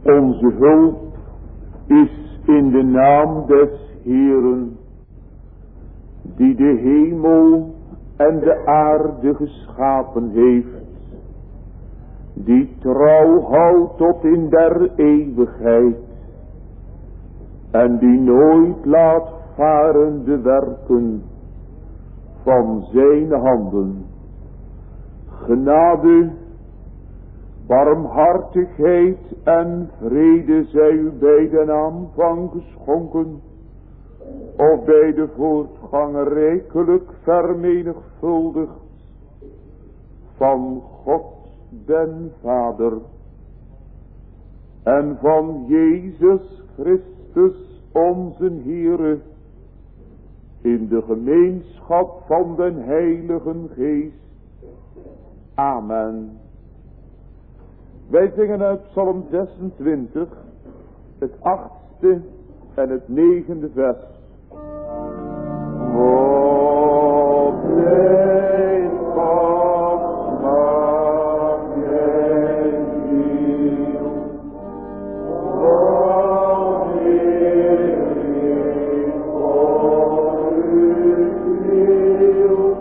Onze hulp is in de naam des Heeren, die de hemel en de aarde geschapen heeft, die trouw houdt tot in der eeuwigheid, en die nooit laat varen de werken van zijn handen. Genade, barmhartigheid en vrede zij u bij de aanvang geschonken, of bij de voortgang rijkelijk vermenigvuldigd van God den Vader en van Jezus Christus onze Heere, in de gemeenschap van den Heiligen Geest. Amen. Wij zingen uit Psalm 26, het 8e en het 9e vers. Op zijn pad maak jij ziel, wat ik voor u wil.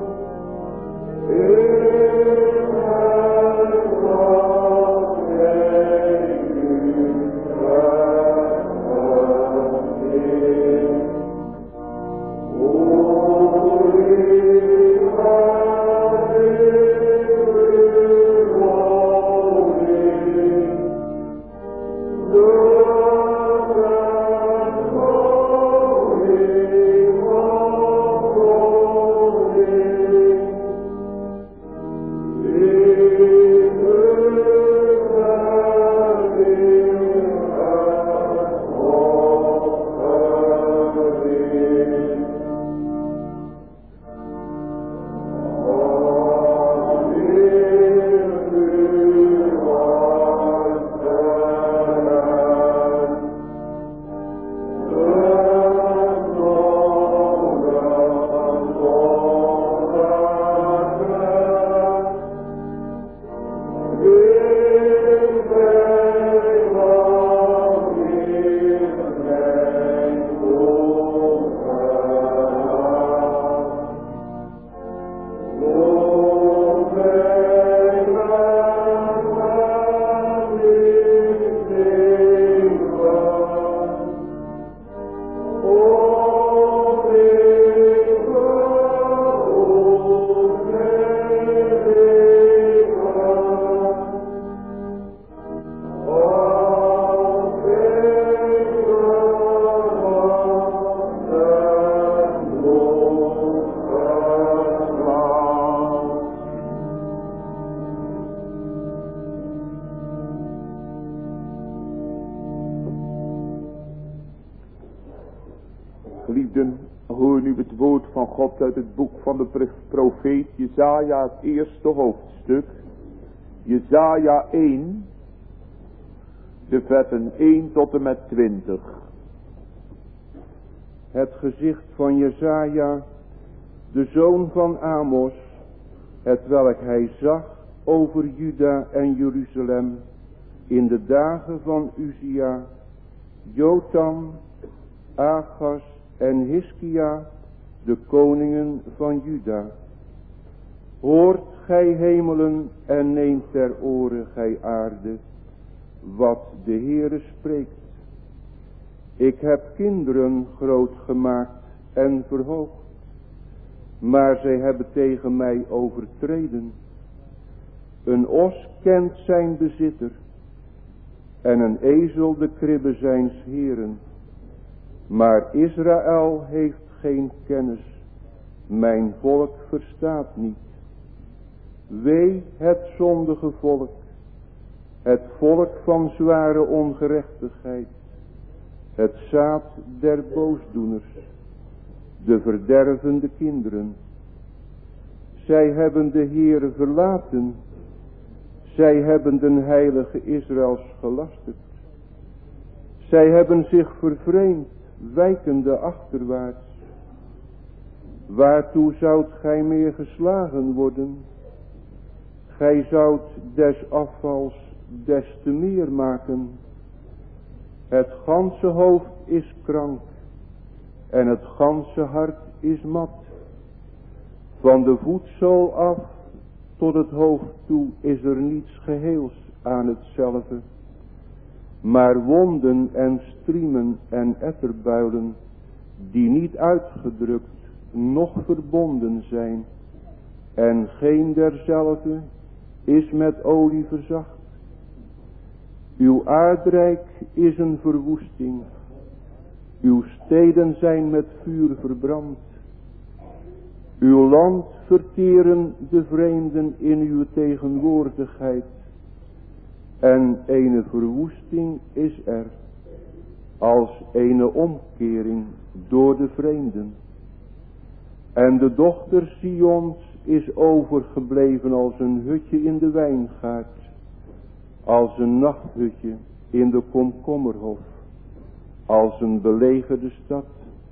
Geliefden, hoor nu het woord van God uit het boek van de profeet Jesaja, het eerste hoofdstuk. Jesaja 1, de versen 1 tot en met 20. Het gezicht van Jesaja, de zoon van Amos, hetwelk hij zag over Juda en Jeruzalem in de dagen van Uzia, Jotam, Achaz en Hiskia, de koningen van Juda. Hoort gij hemelen en neemt ter oren gij aarde, wat de Heere spreekt. Ik heb kinderen groot gemaakt en verhoogd, maar zij hebben tegen mij overtreden. Een os kent zijn bezitter, en een ezel de kribbe zijns Heeren. Maar Israël heeft geen kennis, mijn volk verstaat niet. Wee het zondige volk, het volk van zware ongerechtigheid, het zaad der boosdoeners, de verdervende kinderen. Zij hebben de Heere verlaten, zij hebben den heilige Israëls gelasterd. Zij hebben zich vervreemd, wijkende achterwaarts. Waartoe zoudt gij meer geslagen worden? Gij zoudt des afvals des te meer maken. Het ganse hoofd is krank en het ganse hart is mat. Van de voetzool af tot het hoofd toe is er niets geheels aan hetzelfde, maar wonden en striemen en etterbuilen, die niet uitgedrukt, noch verbonden zijn, en geen derzelfde is met olie verzacht. Uw aardrijk is een verwoesting, uw steden zijn met vuur verbrand. Uw land verteren de vreemden in uw tegenwoordigheid, en een verwoesting is er, als een omkering door de vreemden. En de dochter Sions is overgebleven als een hutje in de wijngaard, als een nachthutje in de komkommerhof, als een belegerde stad.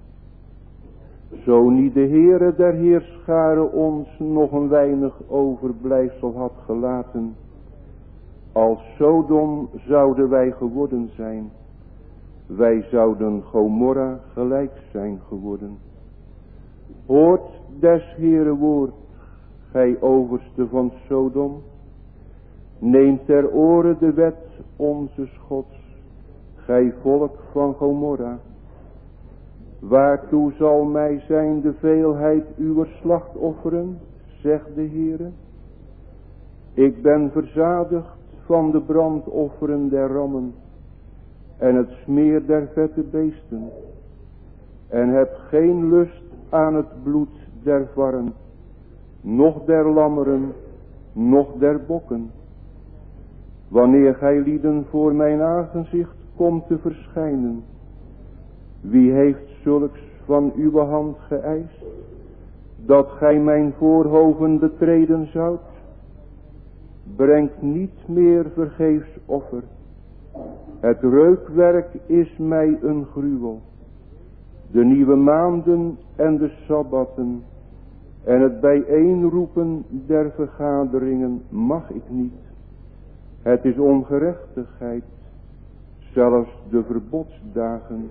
Zo niet de Heere der Heerscharen ons nog een weinig overblijfsel had gelaten, als Sodom zouden wij geworden zijn, wij zouden Gomorra gelijk zijn geworden. Hoort des Heere woord, gij overste van Sodom, neem ter oren de wet onzes Gods, gij volk van Gomorra. Waartoe zal mij zijn de veelheid uwer slachtofferen, zegt de Heere. Ik ben verzadigd van de brandofferen der rammen en het smeer der vette beesten, en heb geen lust aan het bloed der varren, noch der lammeren, noch der bokken. Wanneer gij lieden voor mijn aangezicht komt te verschijnen, wie heeft zulks van uw hand geëist, dat gij mijn voorhoven betreden zoudt? Brengt niet meer vergeefs offer. Het reukwerk is mij een gruwel. De nieuwe maanden en de sabbatten en het bijeenroepen der vergaderingen mag ik niet. Het is ongerechtigheid, zelfs de verbodsdagen.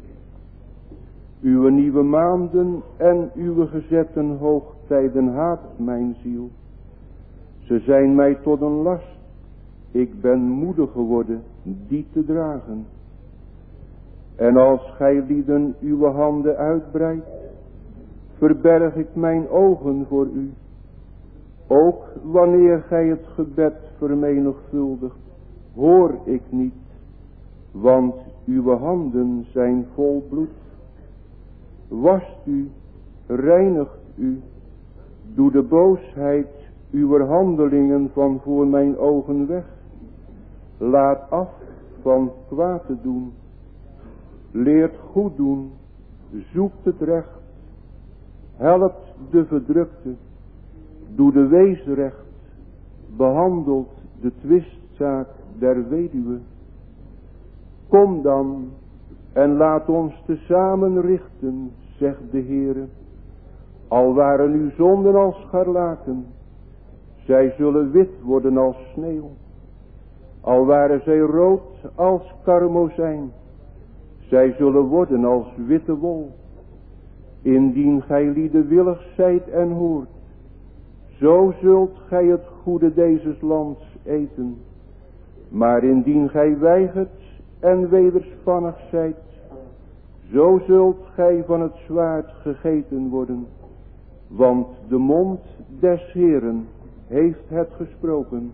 Uw nieuwe maanden en uw gezette hoogtijden haat mijn ziel. Ze zijn mij tot een last. Ik ben moede geworden die te dragen. En als gij lieden uw handen uitbreidt, verberg ik mijn ogen voor u. Ook wanneer gij het gebed vermenigvuldigt, hoor ik niet, want uw handen zijn vol bloed. Wast u, reinigt u, doe de boosheid uw handelingen van voor mijn ogen weg. Laat af van kwaad te doen. Leert goed doen, zoekt het recht. Helpt de verdrukte, doe de wees recht. Behandelt de twistzaak der weduwe. Kom dan en laat ons tezamen richten, zegt de Heere. Al waren uw zonden als scharlaken, zij zullen wit worden als sneeuw. Al waren zij rood als karmozijn, zij zullen worden als witte wol. Indien gij lieden willig zijt en hoort, zo zult gij het goede dezes lands eten. Maar indien gij weigert en wederspannig zijt, zo zult gij van het zwaard gegeten worden. Want de mond des Heeren heeft het gesproken.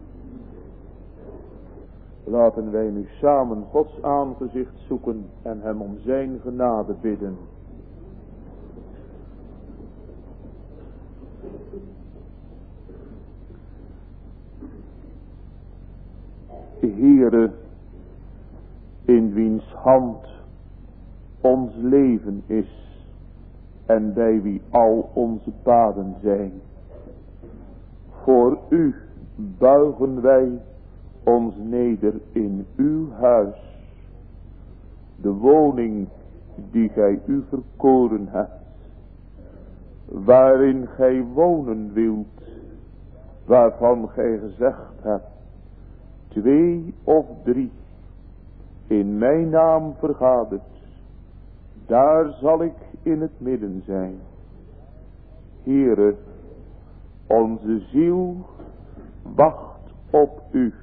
Laten wij nu samen Gods aangezicht zoeken en hem om zijn genade bidden. Heere, in wiens hand ons leven is en bij wie al onze paden zijn. Voor u buigen wij ons neder in uw huis, de woning die gij u verkoren hebt, waarin gij wonen wilt, waarvan gij gezegd hebt, 2 of 3 in mijn naam vergadert, daar zal ik in het midden zijn. Heere, onze ziel wacht op u.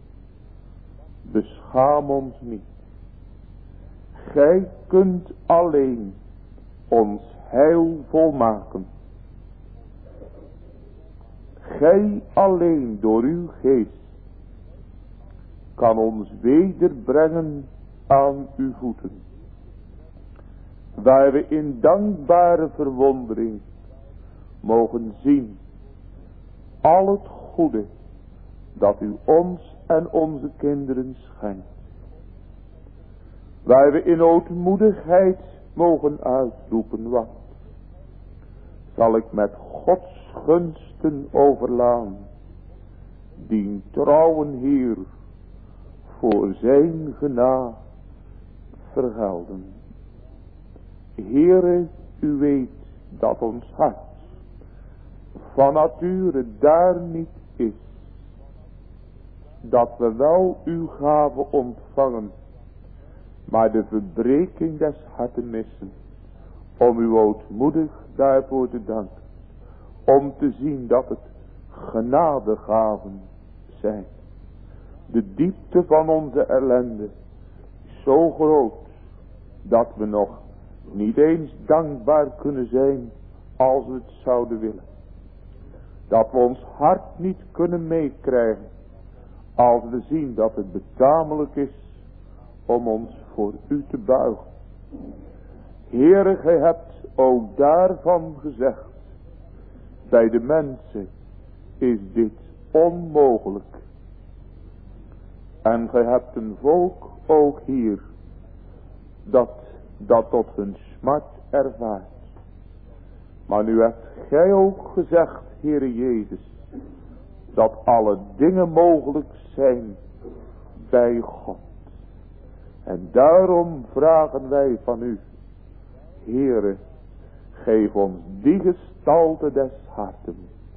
Beschaam ons niet. Gij kunt alleen ons heil volmaken. Gij alleen door uw geest kan ons wederbrengen aan uw voeten. Waar we in dankbare verwondering mogen zien al het goede dat u ons en onze kinderen schenkt. Waar we in ootmoedigheid mogen uitroepen, wat zal ik met Gods gunsten overlaan, dien trouwen Heer voor zijn genade vergelden. Heere, u weet dat ons hart van nature daar niet is, dat we wel uw gave ontvangen, maar de verbreking des harten missen, om u ootmoedig daarvoor te danken, om te zien dat het genadegaven zijn. De diepte van onze ellende is zo groot, dat we nog niet eens dankbaar kunnen zijn als we het zouden willen. Dat we ons hart niet kunnen meekrijgen als we zien dat het betamelijk is om ons voor u te buigen. Heere, gij hebt ook daarvan gezegd, bij de mensen is dit onmogelijk. En gij hebt een volk ook hier dat tot hun smart ervaart. Maar nu hebt gij ook gezegd, Heere Jezus, dat alle dingen mogelijk zijn bij God. En daarom vragen wij van u, Heere, geef ons die gestalte des harten,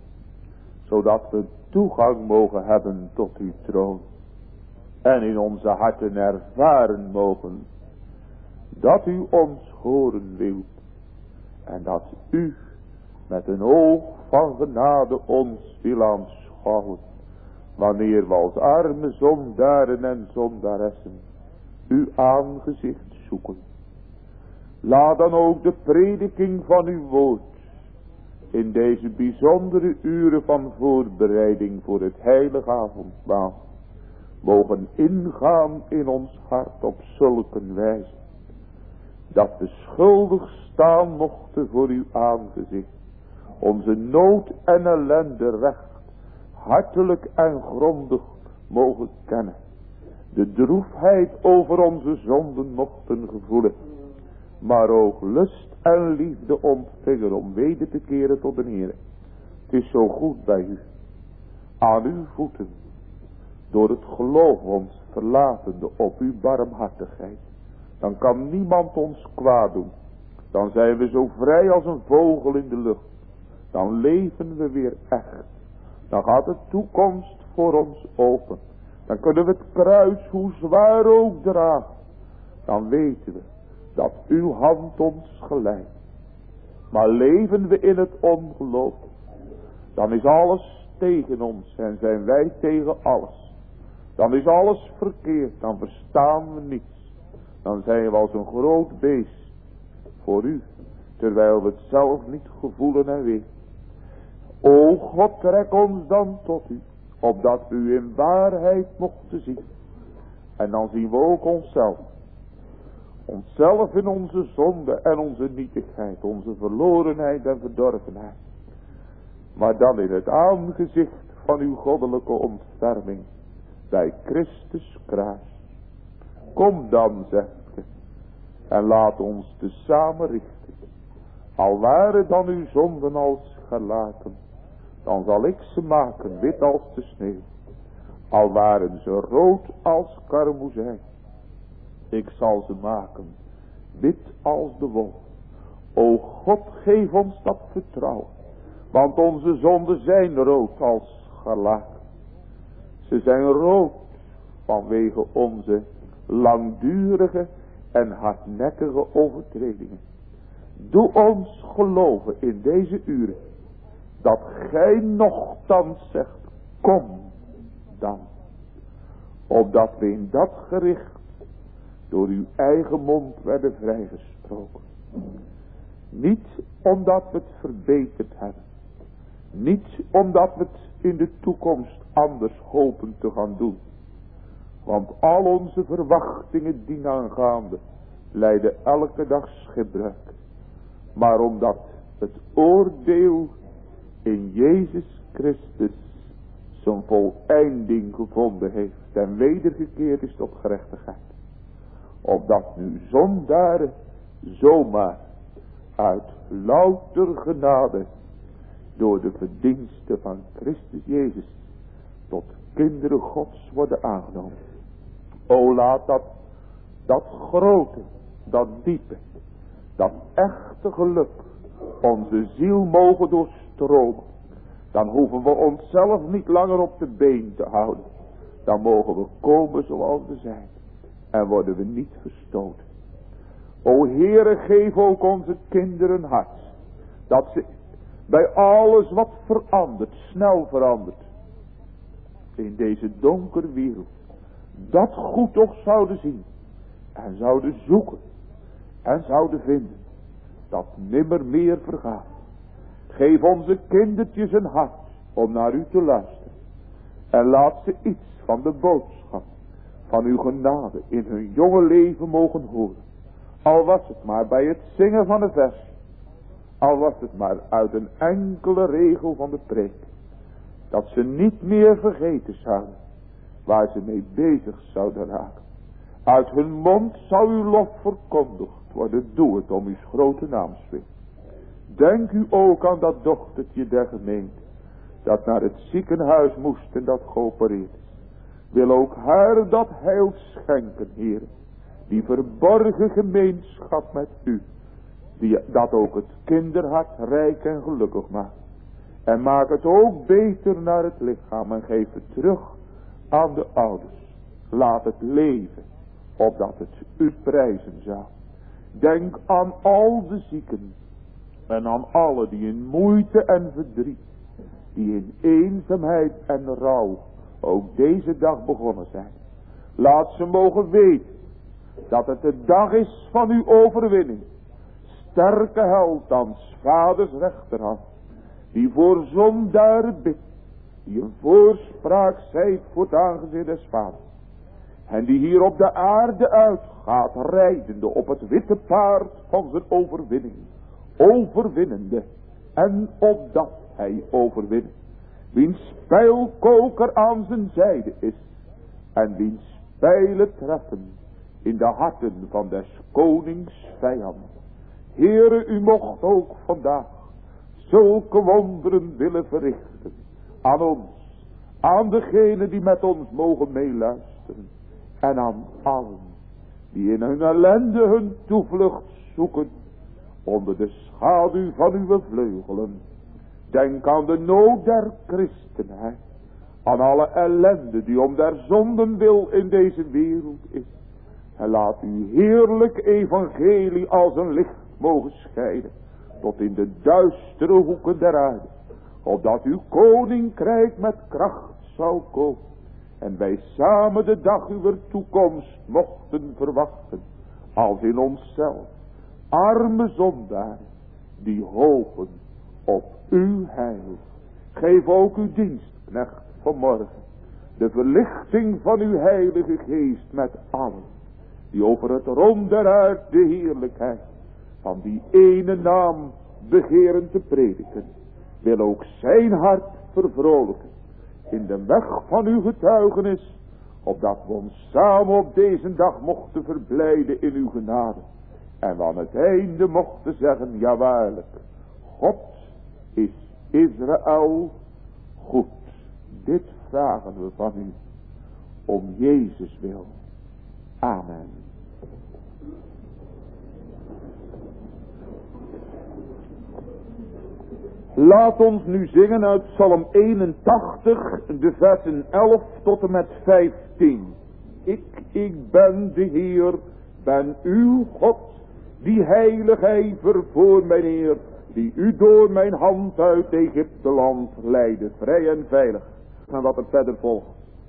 zodat we toegang mogen hebben tot uw troon. En in onze harten ervaren mogen dat u ons horen wilt. En dat u met een oog van genade ons wil aanschouwen. Wanneer we als arme zondaren en zondaressen uw aangezicht zoeken. Laat dan ook de prediking van uw woord in deze bijzondere uren van voorbereiding voor het heilige avondmaal mogen ingaan in ons hart op zulke wijze, dat we schuldig staan mochten voor uw aangezicht, onze nood en ellende recht, hartelijk en grondig mogen kennen, de droefheid over onze zonden mochten gevoelen, maar ook lust en liefde ontvingen om weder te keren tot de Heer. Het is zo goed bij u, aan uw voeten, door het geloof ons verlatende op uw barmhartigheid. Dan kan niemand ons kwaad doen. Dan zijn we zo vrij als een vogel in de lucht. Dan leven we weer echt. Dan gaat de toekomst voor ons open. Dan kunnen we het kruis, hoe zwaar ook, dragen. Dan weten we dat uw hand ons geleidt. Maar leven we in het ongeloof, dan is alles tegen ons en zijn wij tegen alles. Dan is alles verkeerd, dan verstaan we niets. Dan zijn we als een groot beest voor u, terwijl we het zelf niet gevoelen en weten. O God, trek ons dan tot u, opdat we u in waarheid mochten zien. En dan zien we ook onszelf. Onszelf in onze zonde en onze nietigheid, onze verlorenheid en verdorvenheid. Maar dan in het aangezicht van uw goddelijke ontferming bij Christus kruis. Kom dan, zegt ge, en laat ons tezamen richten. Al waren dan uw zonden als gelaten, dan zal ik ze maken wit als de sneeuw. Al waren ze rood als karmoezijn, ik zal ze maken wit als de wol. O God, geef ons dat vertrouwen, want onze zonden zijn rood als scharlaken. Ze zijn rood vanwege onze langdurige en hardnekkige overtredingen. Doe ons geloven in deze uren, dat gij nochtans zegt, kom dan. Opdat we in dat gericht door uw eigen mond werden vrijgesproken. Niet omdat we het verbeterd hebben. Niet omdat we het in de toekomst anders hopen te gaan doen. Want al onze verwachtingen dienaangaande lijden elke dag schipbreuk. Maar omdat het oordeel in Jezus Christus zijn voleinding gevonden heeft en wedergekeerd is tot gerechtigheid. Opdat nu zondaren zomaar uit louter genade door de verdiensten van Christus Jezus tot kinderen Gods worden aangenomen. O laat dat grote, dat diepe, dat echte geluk onze ziel mogen doorstromen. Dan hoeven we onszelf niet langer op de been te houden. Dan mogen we komen zoals we zijn. En worden we niet verstoten. O Heere, geef ook onze kinderen hart. Dat ze bij alles wat verandert, snel verandert. In deze donkere wereld. Dat goed toch zouden zien. En zouden zoeken. En zouden vinden. Dat nimmer meer vergaat. Geef onze kindertjes een hart om naar u te luisteren. En laat ze iets van de boodschap van uw genade in hun jonge leven mogen horen. Al was het maar bij het zingen van een vers. Al was het maar uit een enkele regel van de preek. Dat ze niet meer vergeten zouden waar ze mee bezig zouden raken. Uit hun mond zou uw lof verkondigd worden. Doe het om uw grote naams wil. Denk u ook aan dat dochtertje der gemeente. Dat naar het ziekenhuis moest en dat geopereerd is. Wil ook haar dat heil schenken, Heer. Die verborgen gemeenschap met u. Dat ook het kinderhart rijk en gelukkig maakt. En maak het ook beter naar het lichaam. En geef het terug aan de ouders. Laat het leven. Opdat het u prijzen zou. Denk aan al de zieken. En aan alle die in moeite en verdriet. Die in eenzaamheid en rouw ook deze dag begonnen zijn. Laat ze mogen weten dat het de dag is van uw overwinning. Sterke held aan 's vaders rechterhand. Die voor zondaren bidt. Die een voorspraak zijt voor het aangezicht des vaders. En die hier op de aarde uitgaat rijdende op het witte paard van zijn overwinning. Overwinnende. En opdat hij overwint. Wiens pijlkoker aan zijn zijde is. En wiens pijlen treffen in de harten van des konings vijand. Heere, u mocht ook vandaag zulke wonderen willen verrichten. Aan ons, aan degenen die met ons mogen meeluisteren. En aan allen die in hun ellende hun toevlucht zoeken. Onder de schaduw van uw vleugelen. Denk aan de nood der christenheid. Aan alle ellende die om der zonden wil in deze wereld is. En laat uw heerlijk evangelie als een licht mogen schijnen. Tot in de duistere hoeken der aarde. Opdat uw koninkrijk met kracht zou komen. En wij samen de dag uw toekomst mochten verwachten. Als in onszelf. Arme zondaren die hopen op uw heil. Geef ook uw dienstknecht vanmorgen de verlichting van uw heilige geest met allen die over het rond der aarde de heerlijkheid van die ene naam begeren te prediken. Wil ook zijn hart vervrolijken in de weg van uw getuigenis, opdat we ons samen op deze dag mochten verblijden in uw genade. En aan het einde mochten zeggen, ja waarlijk, God is Israël goed. Dit vragen we van u, om Jezus wil. Amen. Laat ons nu zingen uit Psalm 81, de versen 11 tot en met 15. Ik ben de Heer, ben uw God, die heilig ijver voor mijn Heer, die u door mijn hand uit Egypte land leidde, vrij en veilig. En wat er verder volgt.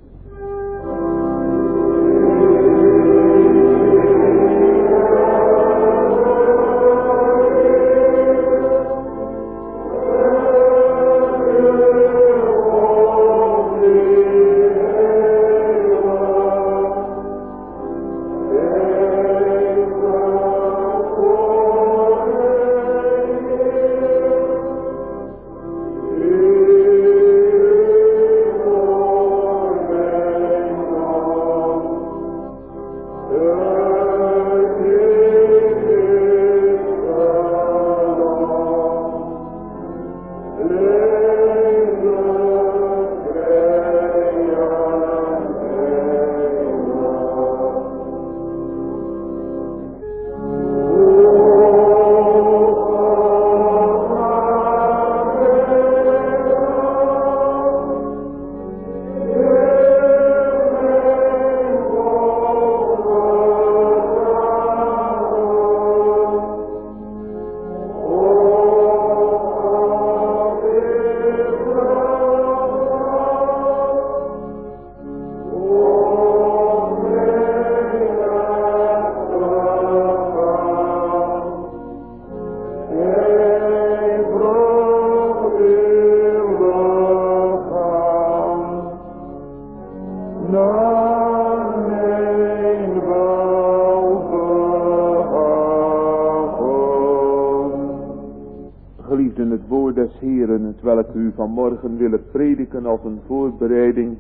Geliefden, het woord des Heeren, het welk u vanmorgen willen prediken als een voorbereiding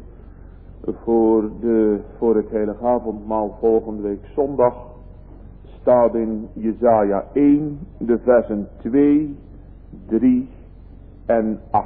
voor het heilige avondmaal volgende week zondag, staat in Jesaja 1, de versen 2, 3 en 8.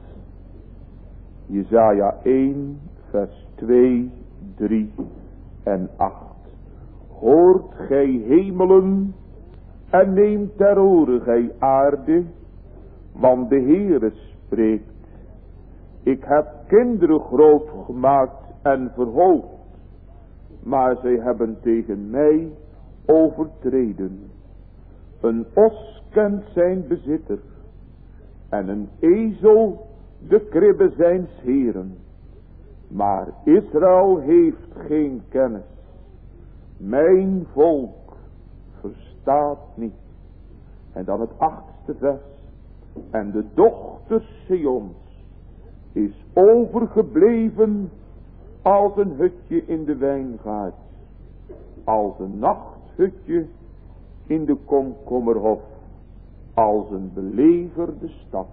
Jesaja 1, vers 2, 3 en 8. Hoort gij hemelen en neemt ter oren gij aarde, want de Heere spreekt. Ik heb kinderen groot gemaakt en verhoogd, maar zij hebben tegen mij overtreden. Een os kent zijn bezitter, en een ezel de kribbe zijns Heeren. Maar Israël heeft geen kennis. Mijn volk verstaat niet. En dan het 8e vers. En de dochter Sions is overgebleven als een hutje in de wijngaard, als een nachthutje in de komkommerhof, als een beleverde stad.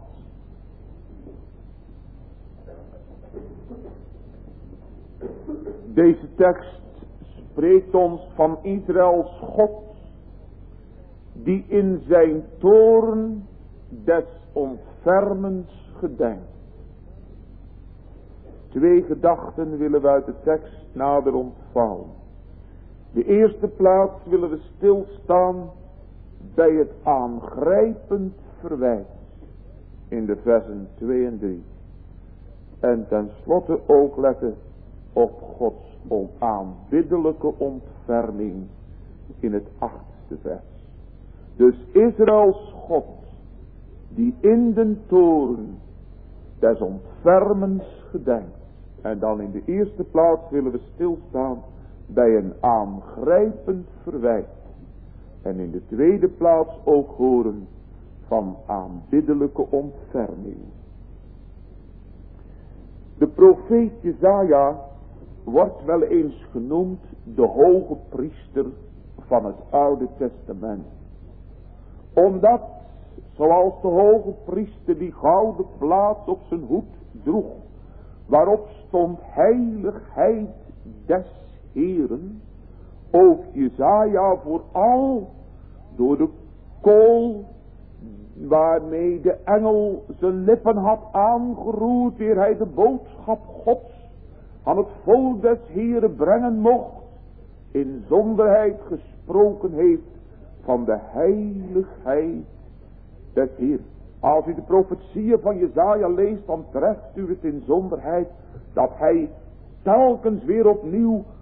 Deze tekst spreekt ons van Israëls God, die in zijn toorn des ontfermens gedenkt. 2 gedachten willen we uit de tekst nader ontvouwen. De eerste plaats willen we stilstaan bij het aangrijpend verwijt in de versen 2 en 3. En tenslotte ook letten op Gods onaanbiddelijke ontferming in het 8e vers. Dus Israëls God, die in den toorn des ontfermens gedenkt. En dan in de eerste plaats willen we stilstaan bij een aangrijpend verwijt. En in de tweede plaats ook horen van aanbiddelijke ontferming. De profeet Jesaja wordt wel eens genoemd de hoge priester van het Oude Testament. Omdat, zoals de hoge priester die gouden plaat op zijn hoed droeg, waarop stond heiligheid des Heeren, ook Jesaja vooral door de kool waarmee de engel zijn lippen had aangeroerd, eer hij de boodschap Gods aan het volk des Heeren brengen mocht, in zonderheid gesproken heeft van de heiligheid des Heeren. Als u de profetieën van Jesaja leest, dan treft u het in zonderheid dat hij telkens weer opnieuw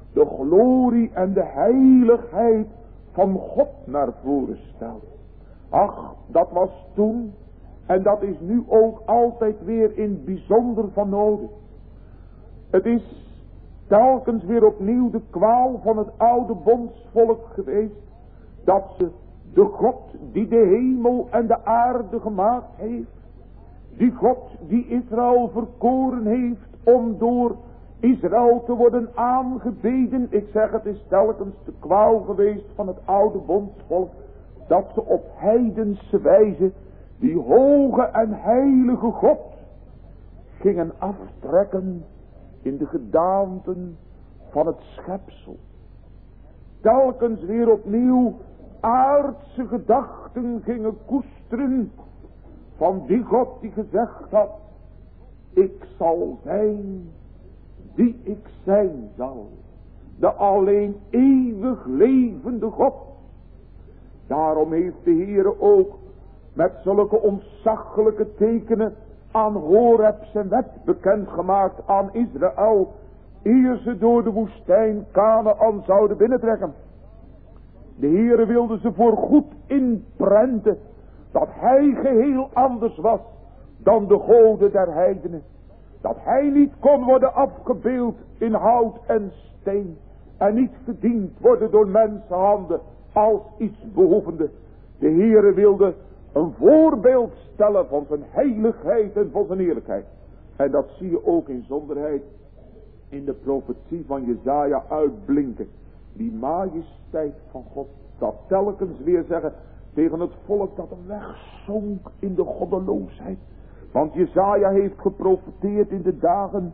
de glorie en de heiligheid van God naar voren stelt. Ach, dat was toen en dat is nu ook altijd weer in bijzonder van nodig. Het is telkens weer opnieuw de kwaal van het oude bondsvolk geweest, dat ze de God die de hemel en de aarde gemaakt heeft, die God die Israël verkoren heeft om door Israël te worden aangebeden. Ik zeg, het is telkens de kwaal geweest van het oude bondsvolk, dat ze op heidense wijze die hoge en heilige God gingen aftrekken in de gedaanten van het schepsel. Telkens weer opnieuw aardse gedachten gingen koesteren van die God die gezegd had, ik zal zijn die ik zijn zal. De alleen eeuwig levende God. Daarom heeft de Heere ook met zulke ontzaglijke tekenen aan Horeb zijn wet bekendgemaakt aan Israël, eer ze door de woestijn Kanaan zouden binnentrekken. De Heere wilde ze voor goed inprenten dat hij geheel anders was dan de goden der heidenen. Dat hij niet kon worden afgebeeld in hout en steen en niet gediend worden door mensenhanden als iets behoevende. De Heere wilde een voorbeeld stellen van zijn heiligheid en van zijn eerlijkheid. En dat zie je ook in zonderheid in de profetie van Jesaja uitblinken. Die majesteit van God, dat telkens weer zeggen tegen het volk dat wegzonk in de goddeloosheid. Want Jesaja heeft geprofeteerd in de dagen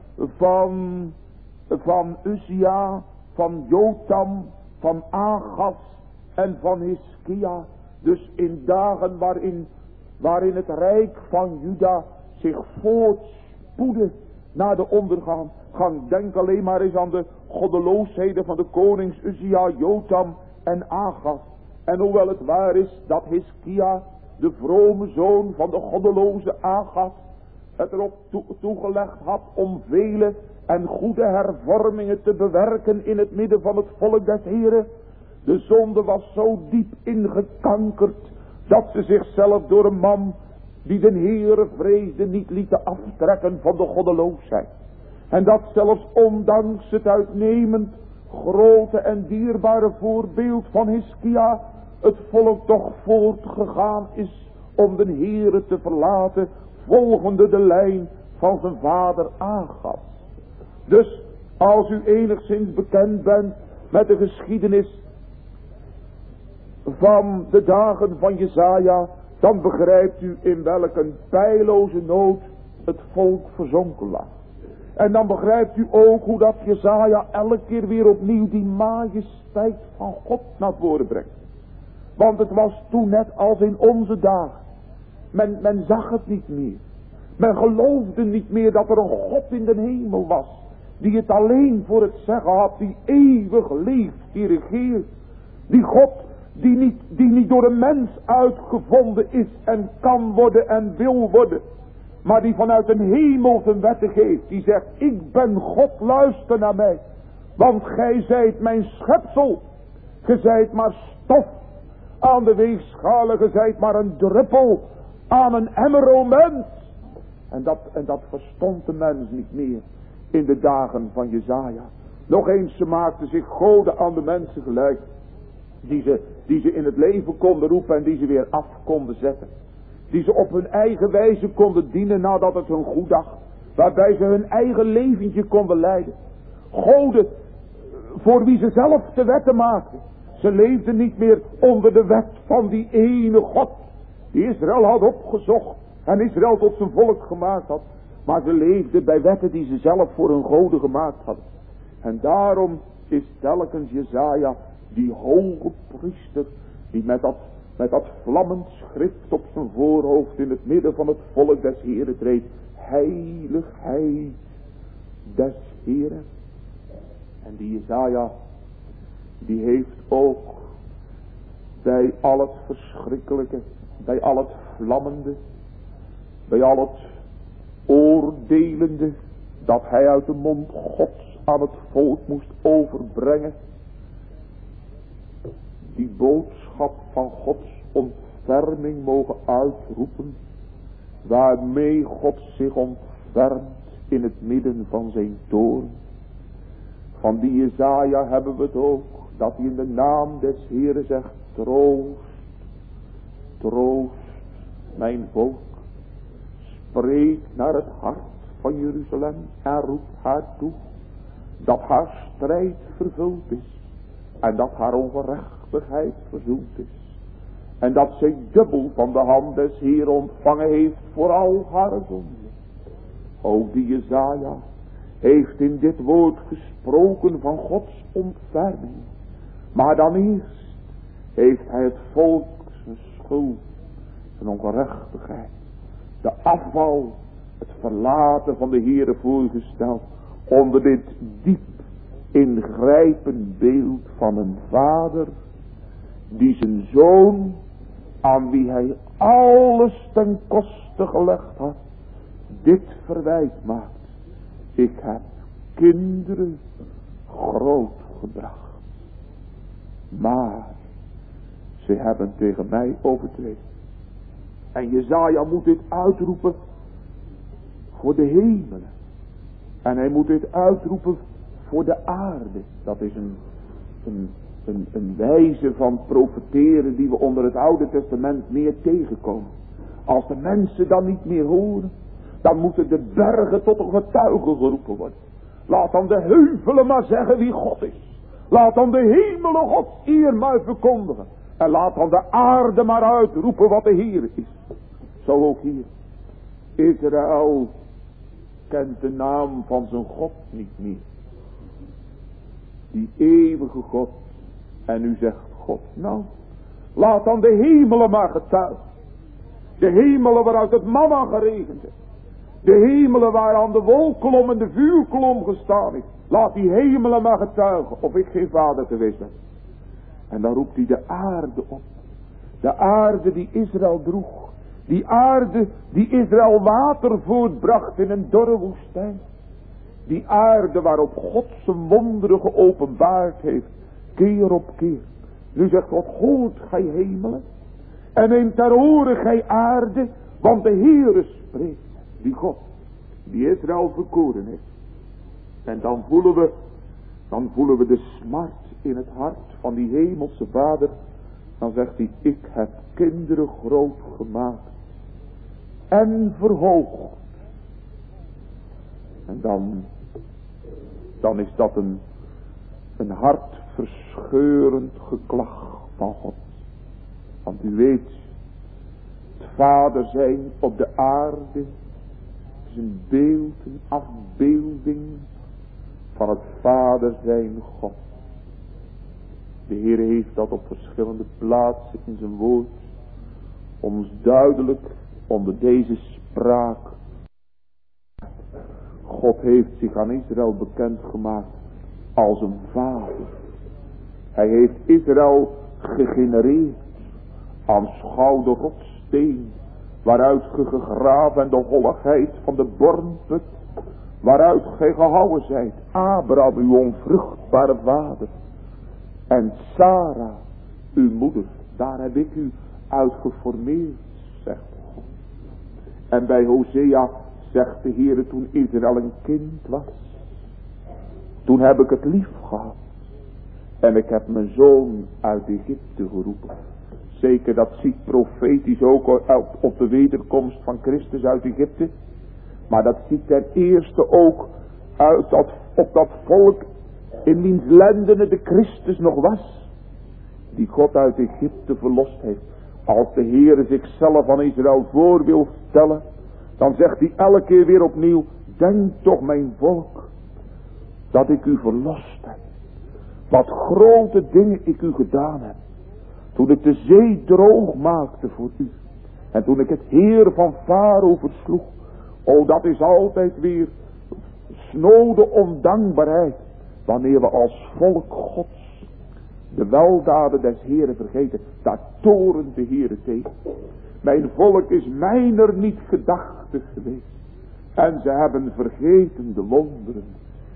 van Uzia, van Jotam, van Agas en van Hiskia. Dus in dagen waarin het rijk van Juda zich voortspoedde naar de ondergang. Denk alleen maar eens aan de goddeloosheden van de konings Uzia, Jotam en Agas. En hoewel het waar is dat Hiskia, de vrome zoon van de goddeloze Agas, het erop toegelegd had om vele en goede hervormingen te bewerken in het midden van het volk des Heren. De zonde was zo diep ingekankerd dat ze zichzelf door een man die de Heere vreesde niet lieten aftrekken van de goddeloosheid. En dat zelfs ondanks het uitnemend grote en dierbare voorbeeld van Hiskia het volk toch voortgegaan is om de Heere te verlaten, volgende de lijn van zijn vader Agas. Dus als u enigszins bekend bent met de geschiedenis van de dagen van Jesaja, dan begrijpt u in welke pijloze nood het volk verzonken lag. En dan begrijpt u ook hoe dat Jesaja elke keer weer opnieuw die majesteit van God naar voren brengt. Want het was toen net als in onze dagen. Men zag het niet meer. Men geloofde niet meer dat er een God in de hemel was, die het alleen voor het zeggen had, die eeuwig leeft, die regeert. Die God die niet door een mens uitgevonden is en kan worden en wil worden, maar die vanuit een hemel zijn wetten geeft. Die zegt, ik ben God, luister naar mij. Want gij zijt mijn schepsel. Gij zijt maar stof aan de weegschalen. Gij zijt maar een druppel aan een emmer, o mens. En dat verstond de mens niet meer in de dagen van Jesaja. Nog eens, ze maakten zich goden aan de mensen gelijk. Die ze in het leven konden roepen en die ze weer af konden zetten. Die ze op hun eigen wijze konden dienen nadat het hun goed dacht. Waarbij ze hun eigen leventje konden leiden. Goden voor wie ze zelf de wetten maakten. Ze leefden niet meer onder de wet van die ene God die Israël had opgezocht en Israël tot zijn volk gemaakt had. Maar ze leefden bij wetten die ze zelf voor hun goden gemaakt hadden. En daarom is telkens Jesaja, die hoge priester, die met dat vlammend schrift op zijn voorhoofd in het midden van het volk des Heren treedt. Heiligheid des Heren. En die Jesaja, die heeft ook bij al het verschrikkelijke, bij al het vlammende, bij al het oordelende, dat hij uit de mond Gods aan het volk moest overbrengen. Die boodschap van Gods ontferming mogen uitroepen. Waarmee God zich ontfermt in het midden van zijn toorn. Van die Jesaja hebben we het ook. Dat hij in de naam des Heeren zegt. Troost, troost mijn volk. Spreek naar het hart van Jeruzalem en roep haar toe. Dat haar strijd vervuld is. En dat haar ongerechtigheid verzoend is. En dat zij dubbel van de hand des Heeren ontvangen heeft voor al haar zonden. Ook die Jesaja heeft in dit woord gesproken van Gods ontferming. Maar dan eerst heeft hij het volk zijn schuld, zijn ongerechtigheid, de afval, het verlaten van de Heere voorgesteld. Onder dit diep ingrijpend beeld van een vader die zijn zoon, aan wie hij alles ten koste gelegd had, dit verwijt maakt. Ik heb kinderen grootgebracht, maar ze hebben tegen mij overtreden. En Jesaja moet dit uitroepen voor de hemelen. En hij moet dit uitroepen voor de aarde. Dat is een wijze van profeteren die we onder het Oude Testament meer tegenkomen. Als de mensen dan niet meer horen, dan moeten de bergen tot een getuige geroepen worden. Laat dan de heuvelen maar zeggen wie God is. Laat dan de hemelen Gods eer maar verkondigen. En laat dan de aarde maar uitroepen wat de Heer is. Zo ook hier. Israël kent de naam van zijn God niet meer. Die eeuwige God. En u zegt God, nou, laat dan de hemelen maar getuigen. De hemelen waaruit het manna geregend is. De hemelen waar aan de wolkolom en de vuurkolom gestaan is. Laat die hemelen maar getuigen of ik geen vader geweest ben. En dan roept hij de aarde op. De aarde die Israël droeg. Die aarde die Israël water voortbracht in een dorre woestijn. Die aarde waarop God zijn wonderen geopenbaard heeft. Keer op keer. Nu zegt God, hoort gij hemelen. En neemt ter oren gij aarde. Want de Heere spreekt. Die God. Die Israël verkoren heeft. En dan voelen we de smart in het hart van die hemelse vader. Dan zegt hij, ik heb kinderen groot gemaakt. En verhoogd. En dan is dat een hartverscheurend geklag van God. Want u weet, het vader zijn op de aarde is een beeld, een afbeelding van het vader zijn God. De Heer heeft dat op verschillende plaatsen in zijn woord ons duidelijk onder deze spraak. God heeft zich aan Israël bekendgemaakt als een vader. Hij heeft Israël gegenereerd. Aanschouw de rotsteen waaruit ge gegraven en de holligheid van de bornput waaruit gij gehouwen zijt. Abraham, uw onvruchtbare vader. En Sarah, uw moeder, daar heb ik u uit geformeerd, zegt God. En bij Hosea zegt de Heer toen Israël een kind was. Toen heb ik het lief gehad. En ik heb mijn zoon uit Egypte geroepen. Zeker dat ziet profetisch ook op de wederkomst van Christus uit Egypte. Maar dat ziet ten eerste ook uit op dat volk in wiens lendenen de Christus nog was. Die God uit Egypte verlost heeft. Als de Heer zichzelf aan Israël voor wil stellen. Dan zegt hij elke keer weer opnieuw. Denk toch mijn volk. Dat ik u verlost heb. Wat grote dingen ik u gedaan heb. Toen ik de zee droog maakte voor u. En toen ik het heer van Farao versloeg. Oh, dat is altijd weer snode ondankbaarheid. Wanneer we als volk Gods de weldaden des Heeren vergeten. Daar torent de Heere tegen. Mijn volk is mijner niet gedachtig geweest. En ze hebben vergeten de wonderen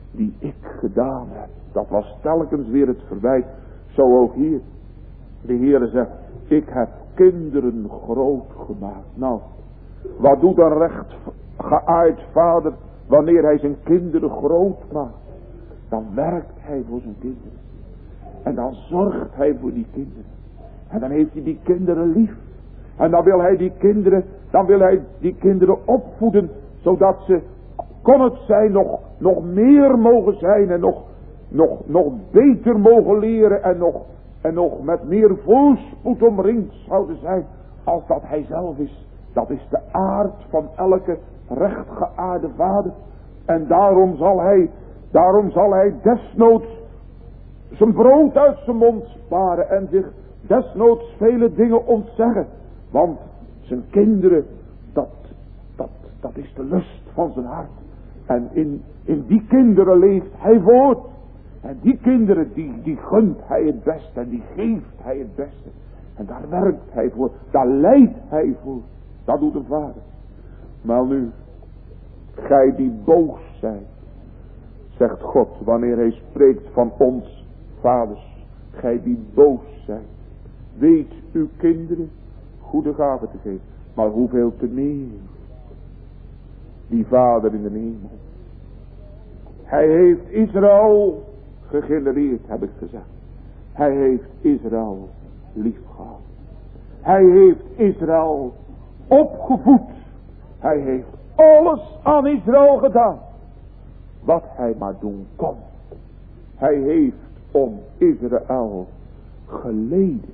die ik gedaan heb. Dat was telkens weer het verwijt. Zo ook hier. De Heere zegt, ik heb kinderen groot gemaakt. Nou, wat doet een rechtgeaard vader wanneer hij zijn kinderen groot maakt? Dan werkt hij voor zijn kinderen. En dan zorgt hij voor die kinderen. En dan heeft hij die kinderen lief. En dan wil hij die kinderen opvoeden. Zodat ze, kon het zijn, nog meer mogen zijn. En nog beter mogen leren. En nog met meer voorspoed omringd zouden zijn. Als dat hij zelf is. Dat is de aard van elke rechtgeaarde vader. En daarom zal hij desnoods zijn brood uit zijn mond sparen. En zich desnoods vele dingen ontzeggen. Want zijn kinderen, dat is de lust van zijn hart. En in die kinderen leeft hij voort. En die kinderen, die gunt hij het beste. En die geeft hij het beste. En daar werkt hij voor. Daar leidt hij voor. Dat doet een vader. Maar nu, gij die boos zijt, zegt God, wanneer hij spreekt van ons vaders. Gij die boos zijt. Weet uw kinderen goede gaven te geven. Maar hoeveel te meer die vader in de hemel. Hij heeft Israël gegenereerd, heb ik gezegd. Hij heeft Israël lief gehad. Hij heeft Israël opgevoed. Hij heeft alles aan Israël gedaan. Wat hij maar doen kon. Hij heeft om Israël geleden.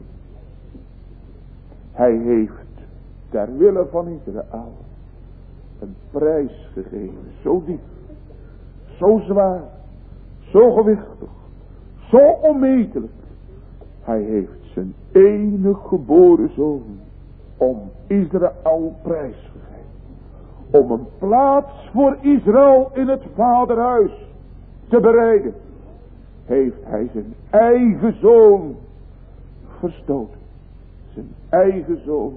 Hij heeft ter wille van Israël een prijs gegeven. Zo diep. Zo zwaar. Zo gewichtig. Zo onmetelijk. Hij heeft zijn enige geboren zoon om Israël prijs gegeven. Om een plaats voor Israël in het vaderhuis te bereiden. Heeft hij zijn eigen zoon verstoten. Zijn eigen zoon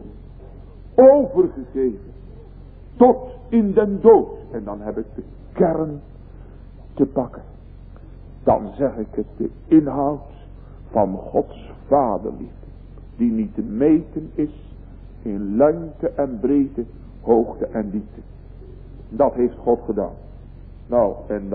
overgegeven. Tot in den dood. En dan heb ik de kern te pakken. Dan zeg ik het, de inhoud van Gods vaderliefde. Die niet te meten is in lengte en breedte, hoogte en diepte. Dat heeft God gedaan. Nou, en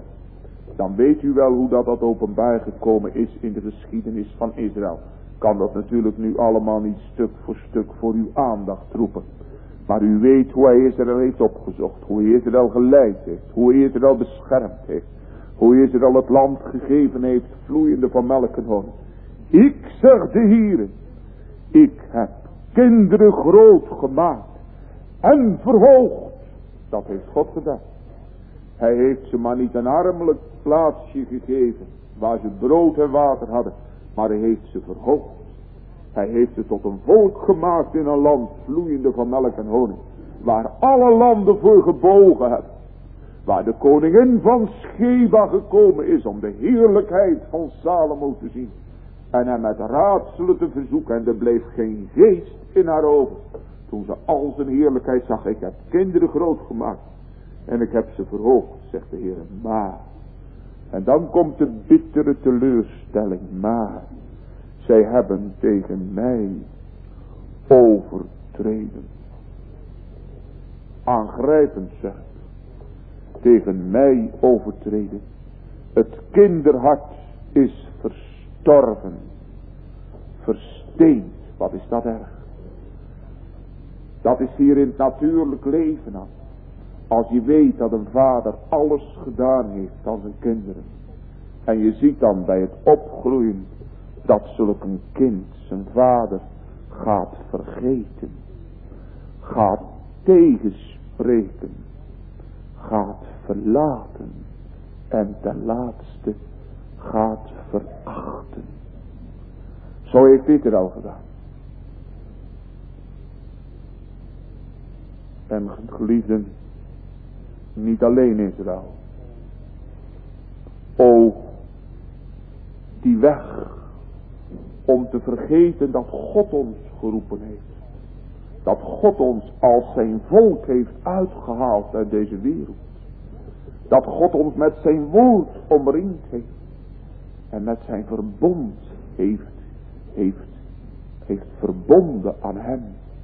dan weet u wel hoe dat openbaar gekomen is in de geschiedenis van Israël. Kan dat natuurlijk nu allemaal niet stuk voor stuk voor uw aandacht roepen. Maar u weet hoe hij Israël heeft opgezocht. Hoe hij Israël geleid heeft. Hoe hij Israël beschermd heeft. Hoe hij Israël het land gegeven heeft. Vloeiende van melk en honing. Ik, zeg de Heere. Ik heb kinderen groot gemaakt. En verhoogd. Dat heeft God gedaan. Hij heeft ze maar niet een armelijk plaatsje gegeven. Waar ze brood en water hadden. Maar hij heeft ze verhoogd. Hij heeft ze tot een volk gemaakt in een land vloeiende van melk en honing. Waar alle landen voor gebogen hebben. Waar de koningin van Sheba gekomen is om de heerlijkheid van Salomo te zien. En hem met raadselen te verzoeken. En er bleef geen geest in haar ogen. Toen ze al zijn heerlijkheid zag. Ik heb kinderen groot gemaakt. En ik heb ze verhoogd, zegt de Heer. Maar. En dan komt de bittere teleurstelling. Maar. Zij hebben tegen mij overtreden. Aangrijpend zegt. Tegen mij overtreden. Het kinderhart is verstorven. Versteend. Wat is dat erg? Dat is hier in het natuurlijk leven aan. Als je weet dat een vader alles gedaan heeft aan zijn kinderen. En je ziet dan bij het opgroeien. Dat zulk een kind zijn vader gaat vergeten. Gaat tegenspreken. Gaat verlaten. En ten laatste gaat verachten. Zo heeft dit er al gedaan. En geliefden, niet alleen Israël. O, die weg om te vergeten dat God ons geroepen heeft. Dat God ons als zijn volk heeft uitgehaald uit deze wereld. Dat God ons met zijn woord omringd heeft. En met zijn verbond heeft verbonden aan hem.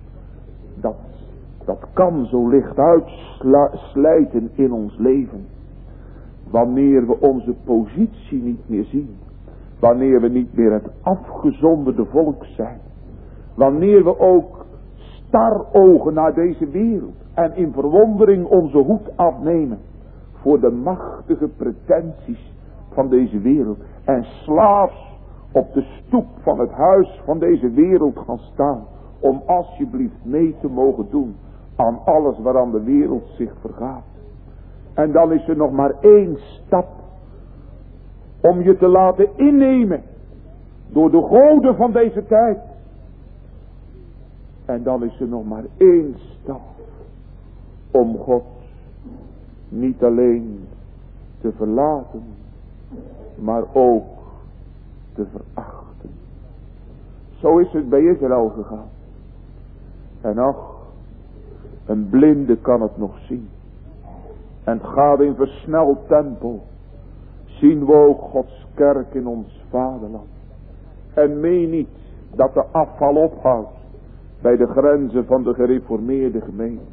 Dat kan zo licht uitslijten in ons leven. Wanneer we onze positie niet meer zien. Wanneer we niet meer het afgezonderde volk zijn. Wanneer we ook starogen naar deze wereld. En in verwondering onze hoed afnemen. Voor de machtige pretenties van deze wereld. En slaafs op de stoep van het huis van deze wereld gaan staan. Om alsjeblieft mee te mogen doen aan alles waaraan de wereld zich vergaat. En dan is er nog maar één stap. Om je te laten innemen. Door de goden van deze tijd. En dan is er nog maar één stap. Om God niet alleen te verlaten. Maar ook te verachten. Zo is het bij Israël gegaan. En ach, een blinde kan het nog zien. En het gaat in versneld tempo. Zien we ook Gods kerk in ons vaderland. En meen niet dat de afval ophoudt bij de grenzen van de gereformeerde gemeente.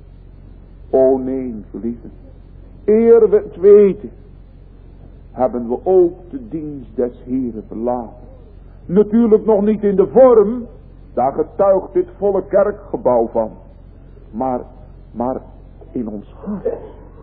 O nee, geliefden. Eer we het weten, hebben we ook de dienst des Heren verlaten. Natuurlijk nog niet in de vorm, daar getuigt dit volle kerkgebouw van. Maar in ons hart.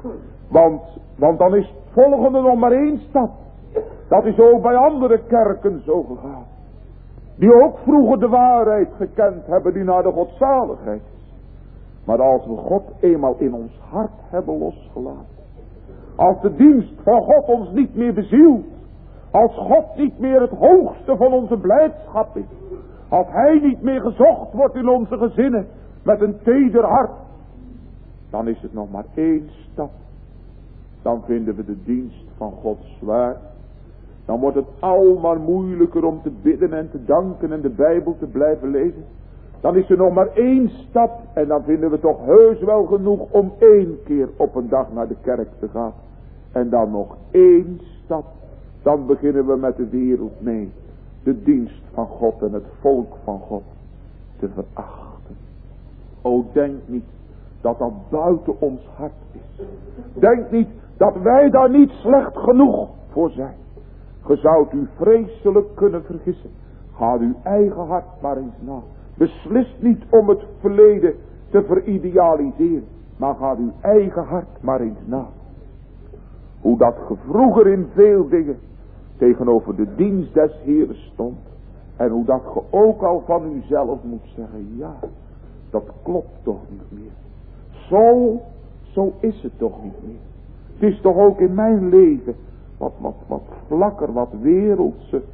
Want dan is het volgende nog maar één stap. Dat is ook bij andere kerken zo gegaan. Die ook vroeger de waarheid gekend hebben die naar de godzaligheid is. Maar als we God eenmaal in ons hart hebben losgelaten. Als de dienst van God ons niet meer bezielt. Als God niet meer het hoogste van onze blijdschap is. Als Hij niet meer gezocht wordt in onze gezinnen met een teder hart. Dan is het nog maar één stap. Dan vinden we de dienst van God zwaar. Dan wordt het al maar moeilijker om te bidden en te danken en de Bijbel te blijven lezen. Dan is er nog maar één stap en dan vinden we toch heus wel genoeg om 1 keer op een dag naar de kerk te gaan. En dan nog 1 stap. Dan beginnen we met de wereld mee. De dienst van God en het volk van God te verachten. O, denk niet dat dat buiten ons hart is. Denk niet dat wij daar niet slecht genoeg voor zijn. Ge zoudt u vreselijk kunnen vergissen. Ga uw eigen hart maar eens na. Beslist niet om het verleden te veridealiseren. Maar ga uw eigen hart maar eens na. Hoe dat ge vroeger in veel dingen tegenover de dienst des Heeren stond. En hoe dat ge ook al van uzelf moet zeggen. Ja, dat klopt toch niet meer. Zo is het toch niet meer. Het is toch ook in mijn leven wat vlakker, wat wereldse,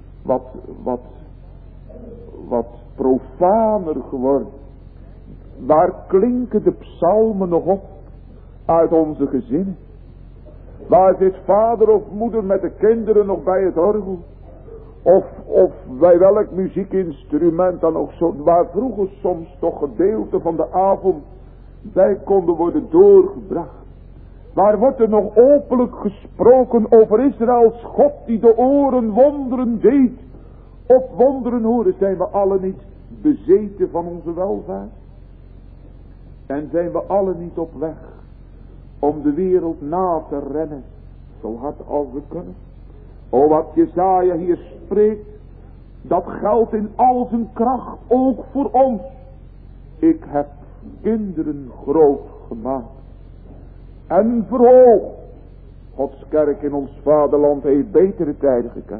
wat profaner geworden. Waar klinken de psalmen nog op uit onze gezinnen? Waar zit vader of moeder met de kinderen nog bij het orgel? Of bij welk muziekinstrument dan ook zo, waar vroeger soms toch gedeelten van de avond bij konden worden doorgebracht. Waar wordt er nog openlijk gesproken over Israëls God die de oren wonderen deed? Op wonderen horen, zijn we allen niet bezeten van onze welvaart? En zijn we allen niet op weg om de wereld na te rennen, zo hard als we kunnen? O, wat Jesaja hier spreekt, dat geldt in al zijn kracht ook voor ons. Ik heb kinderen groot gemaakt en verhoogd. Gods kerk in ons vaderland heeft betere tijden gekend.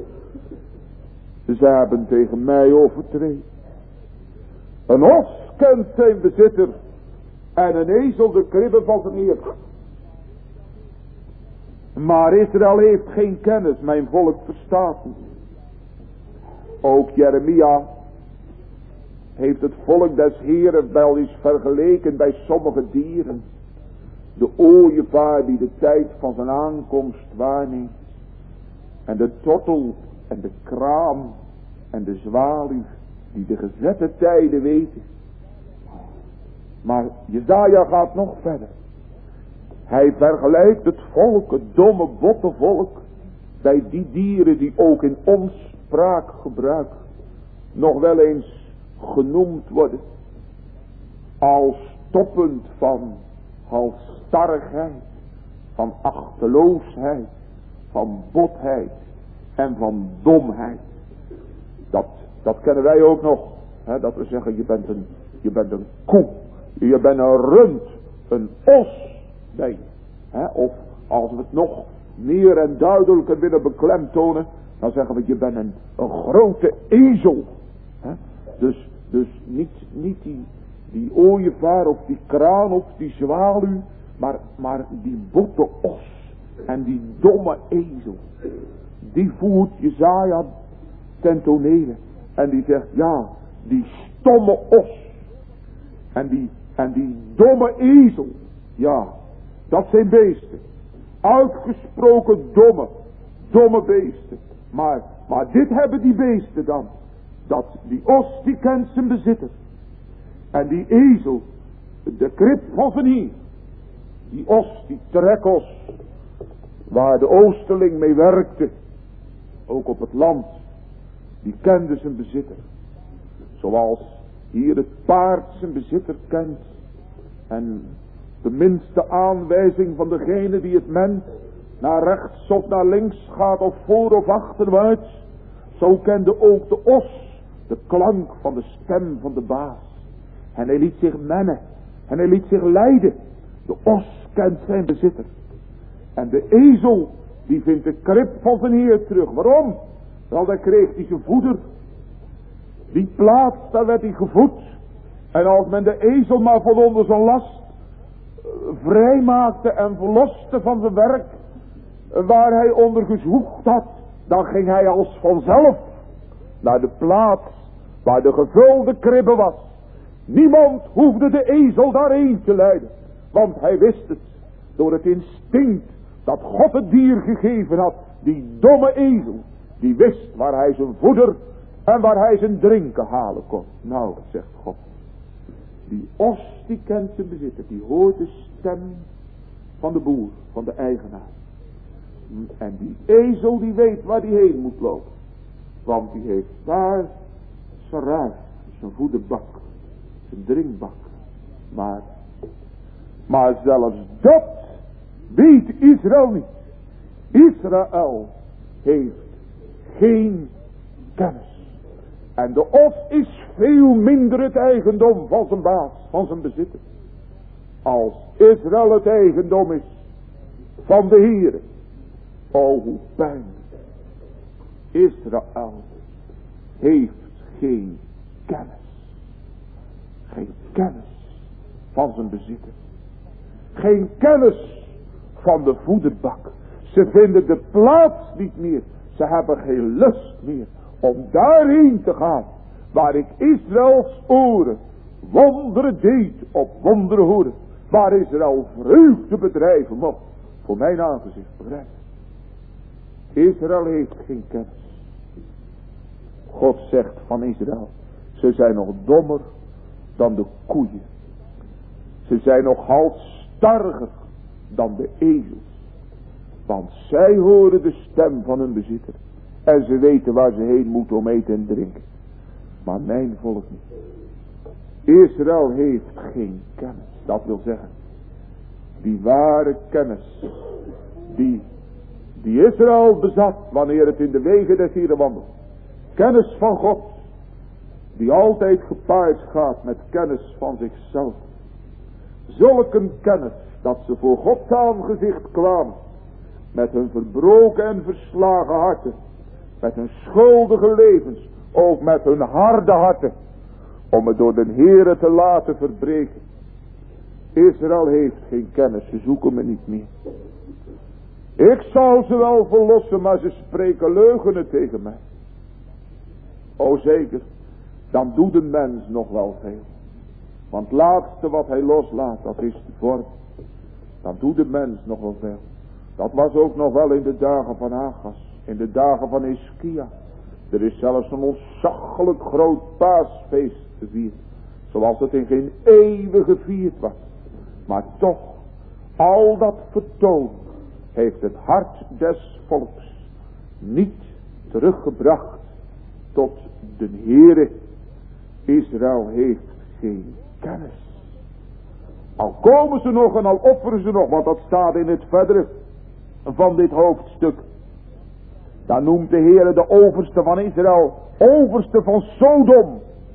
Ze hebben tegen mij overtreden. Een os kent zijn bezitter en een ezel de kribben van zijn heer. Maar Israël heeft geen kennis, mijn volk verstaat niet. Ook Jeremia heeft het volk des Heeren wel eens vergeleken bij sommige dieren. De ooievaar die de tijd van zijn aankomst waarneemt. En de tortel en de kraam en de zwaluw die de gezette tijden weten. Maar Jesaja gaat nog verder. Hij vergelijkt het volk, het domme, botte volk, bij die dieren die ook in ons spraakgebruik nog wel eens genoemd worden als toppunt van halsstarrigheid, van achteloosheid, van botheid en van domheid. Dat kennen wij ook nog. Hè, dat we zeggen, je bent een koe, je bent een rund, een os ben je. Hè, of als we het nog meer en duidelijker willen beklemtonen, dan zeggen we, je bent een grote ezel. Hè? Dus niet die ooievaar of die kraan of die zwaluw, maar die botte os en die domme ezel. Die voert Jesaja ten tonele. En die zegt, ja, die stomme os en die domme ezel, ja, dat zijn beesten. Uitgesproken domme beesten. Maar dit hebben die beesten dan. Dat die os die kent zijn bezitter. En die ezel, de krib van zijn hier. Die os, die trekos, waar de oosterling mee werkte. Ook op het land. Die kende zijn bezitter. Zoals hier het paard zijn bezitter kent. En de minste aanwijzing van degene die het ment naar rechts of naar links gaat of voor of achterwaarts. Zo kende ook de os de klank van de stem van de baas. En hij liet zich mennen. En hij liet zich leiden. De os kent zijn bezitter. En de ezel die vindt de krib van zijn heer terug. Waarom? Wel, daar kreeg hij zijn voeder. Die plaats, daar werd hij gevoed. En als men de ezel maar van onder zijn last vrijmaakte en verloste van zijn werk, waar hij onder gezwoegd had, dan ging hij als vanzelf naar de plaats waar de gevulde kribbe was. Niemand hoefde de ezel daarheen te leiden, want hij wist het door het instinct dat God het dier gegeven had. Die domme ezel, die wist waar hij zijn voeder en waar hij zijn drinken halen kon. Nou, zegt God, die os die kent zijn bezitter, die hoort de stem van de boer, van de eigenaar. En die ezel die weet waar die heen moet lopen. Want die heeft daar zijn ruif, zijn voederbak, zijn drinkbak. Maar zelfs dat weet Israël niet. Israël heeft geen kennis. En de os is veel minder het eigendom van zijn baas, van zijn bezitter. Als Israël het eigendom is van de Heere. O, hoe pijnlijk. Israël heeft geen kennis. Geen kennis van zijn bezitter. Geen kennis van de voederbak. Ze vinden de plaats niet meer. Ze hebben geen lust meer om daarheen te gaan, waar ik Israëls oren wonderen deed op wonderen horen, waar Israël vreugde bedrijven mocht voor mijn aangezicht, begrijp. Israël heeft geen kennis. God zegt van Israël, ze zijn nog dommer dan de koeien. Ze zijn nog halsstarriger dan de ezels. Want zij horen de stem van hun bezitter. En ze weten waar ze heen moeten om eten en drinken. Maar mijn volk niet. Israël heeft geen kennis. Dat wil zeggen, die ware kennis die Israël bezat wanneer het in de wegen des Heren wandelt. Kennis van God. Die altijd gepaard gaat met kennis van zichzelf. Zulk een kennis dat ze voor Gods aangezicht kwamen. Met hun verbroken en verslagen harten. Met hun schuldige levens. Ook met hun harde harten. Om het door de Heere te laten verbreken. Israël heeft geen kennis. Ze zoeken me niet meer. Ik zal ze wel verlossen. Maar ze spreken leugenen tegen mij. O zeker. Dan doet de mens nog wel veel. Want het laatste wat hij loslaat. Dat is de vorm. Dan doet de mens nog wel veel. Dat was ook nog wel in de dagen van Agas. In de dagen van Hiskia. Er is zelfs een ontzaglijk groot paasfeest gevierd. Zoals het in geen eeuwen gevierd was. Maar toch, al dat vertoon heeft het hart des volks niet teruggebracht tot de Heere. Israël heeft geen kennis. Al komen ze nog en al offeren ze nog, want dat staat in het verdere van dit hoofdstuk. Dan noemt de Heere de overste van Israël, overste van Sodom.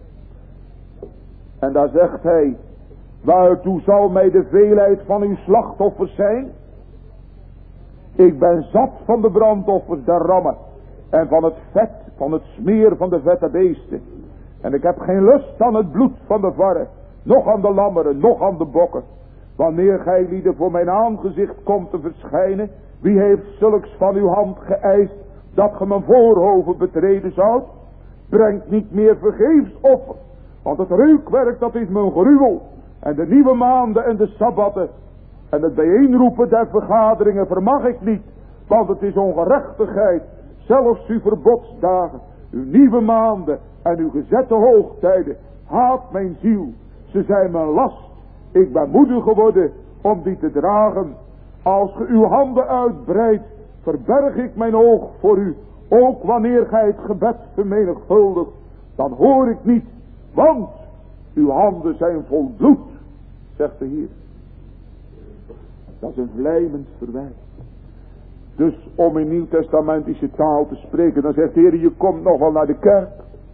En daar zegt hij, waartoe zal mij de veelheid van uw slachtoffers zijn? Ik ben zat van de brandoffers der rammen en van het vet, van het smeer van de vette beesten. En ik heb geen lust aan het bloed van de varren, noch aan de lammeren, noch aan de bokken. Wanneer gij lieden voor mijn aangezicht komt te verschijnen, wie heeft zulks van uw hand geëist, dat ge mijn voorhoven betreden zoudt? Brengt niet meer vergeefs offer, want het reukwerk dat is mijn gruwel. En de nieuwe maanden en de sabbatten en het bijeenroepen der vergaderingen vermag ik niet, want het is ongerechtigheid, zelfs uw verbodsdagen, uw nieuwe maanden en uw gezette hoogtijden haat mijn ziel. Ze zijn mijn last, ik ben moede geworden om die te dragen. Als ge uw handen uitbreidt, verberg ik mijn oog voor u, ook wanneer gij het gebed vermenigvuldigt, dan hoor ik niet, want uw handen zijn vol bloed, zegt de Heer. Dat is een vlijmend verwijt. Dus om in nieuwtestamentische taal te spreken, dan zegt de Heer, je komt nog wel naar de kerk.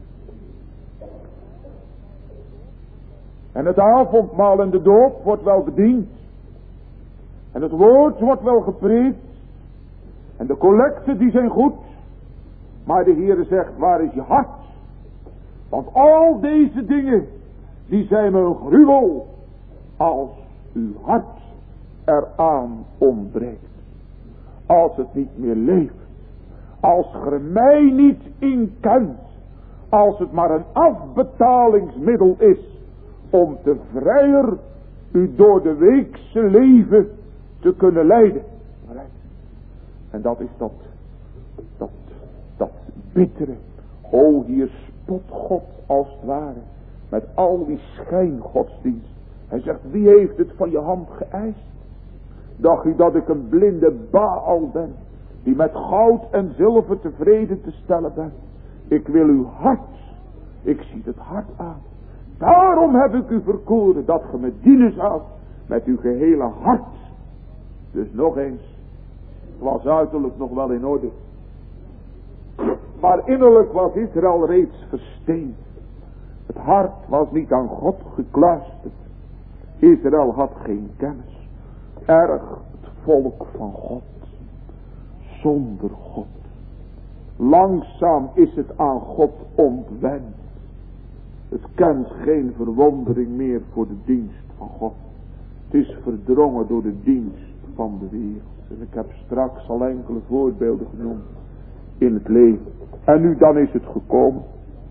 En het avondmaal en de doop wordt wel bediend. En het woord wordt wel gepreekt. En de collecten die zijn goed. Maar de Heer zegt, waar is je hart? Want al deze dingen, die zijn me een gruwel, als uw hart eraan ontbreekt. Als het niet meer leeft. Als ge er mij niet in kent. Als het maar een afbetalingsmiddel is om te vrijer u door de weekse leven te kunnen leiden. En dat is dat bittere. O, hier spot God als het ware met al die schijngodsdienst. Hij zegt, wie heeft het van je hand geëist? Dacht u dat ik een blinde Baal ben, die met goud en zilver tevreden te stellen ben? Ik wil uw hart. Ik zie het hart aan. Daarom heb ik u verkoren dat ge me dienen zou met uw gehele hart. Dus nog eens, het was uiterlijk nog wel in orde. Maar innerlijk was Israël reeds versteend. Het hart was niet aan God gekluisterd. Israël had geen kennis. Erg het volk van God. Zonder God. Langzaam is het aan God ontwend. Het kent geen verwondering meer voor de dienst van God. Het is verdrongen door de dienst van de wereld. En ik heb straks al enkele voorbeelden genoemd in het leven. En nu dan is het gekomen.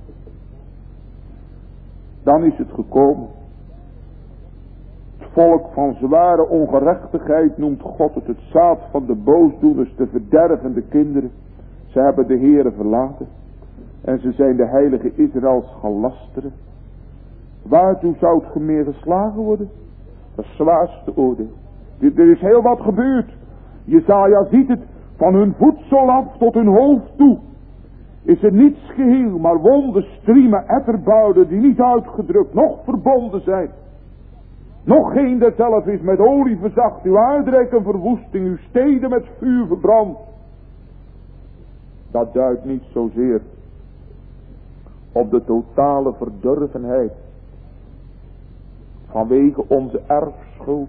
Dan is het gekomen. Het volk van zware ongerechtigheid noemt God het zaad van de boosdoeners, de verdervende kinderen. Ze hebben de Heere verlaten. En ze zijn de heilige Israëls gaan lasteren. Waartoe zou het meer geslagen worden? Dat is het zwaarste oordeel. Er is heel wat gebeurd. Jesaja ziet het. Van hun voedsel af tot hun hoofd toe. Is er niets geheel, maar wonden, striemen, etterbuiden die niet uitgedrukt, noch verbonden zijn. Nog geen derzelf is met olie verzacht, uw aardrijk en verwoesting, uw steden met vuur verbrand. Dat duidt niet zozeer op de totale verdorvenheid vanwege onze erfschuld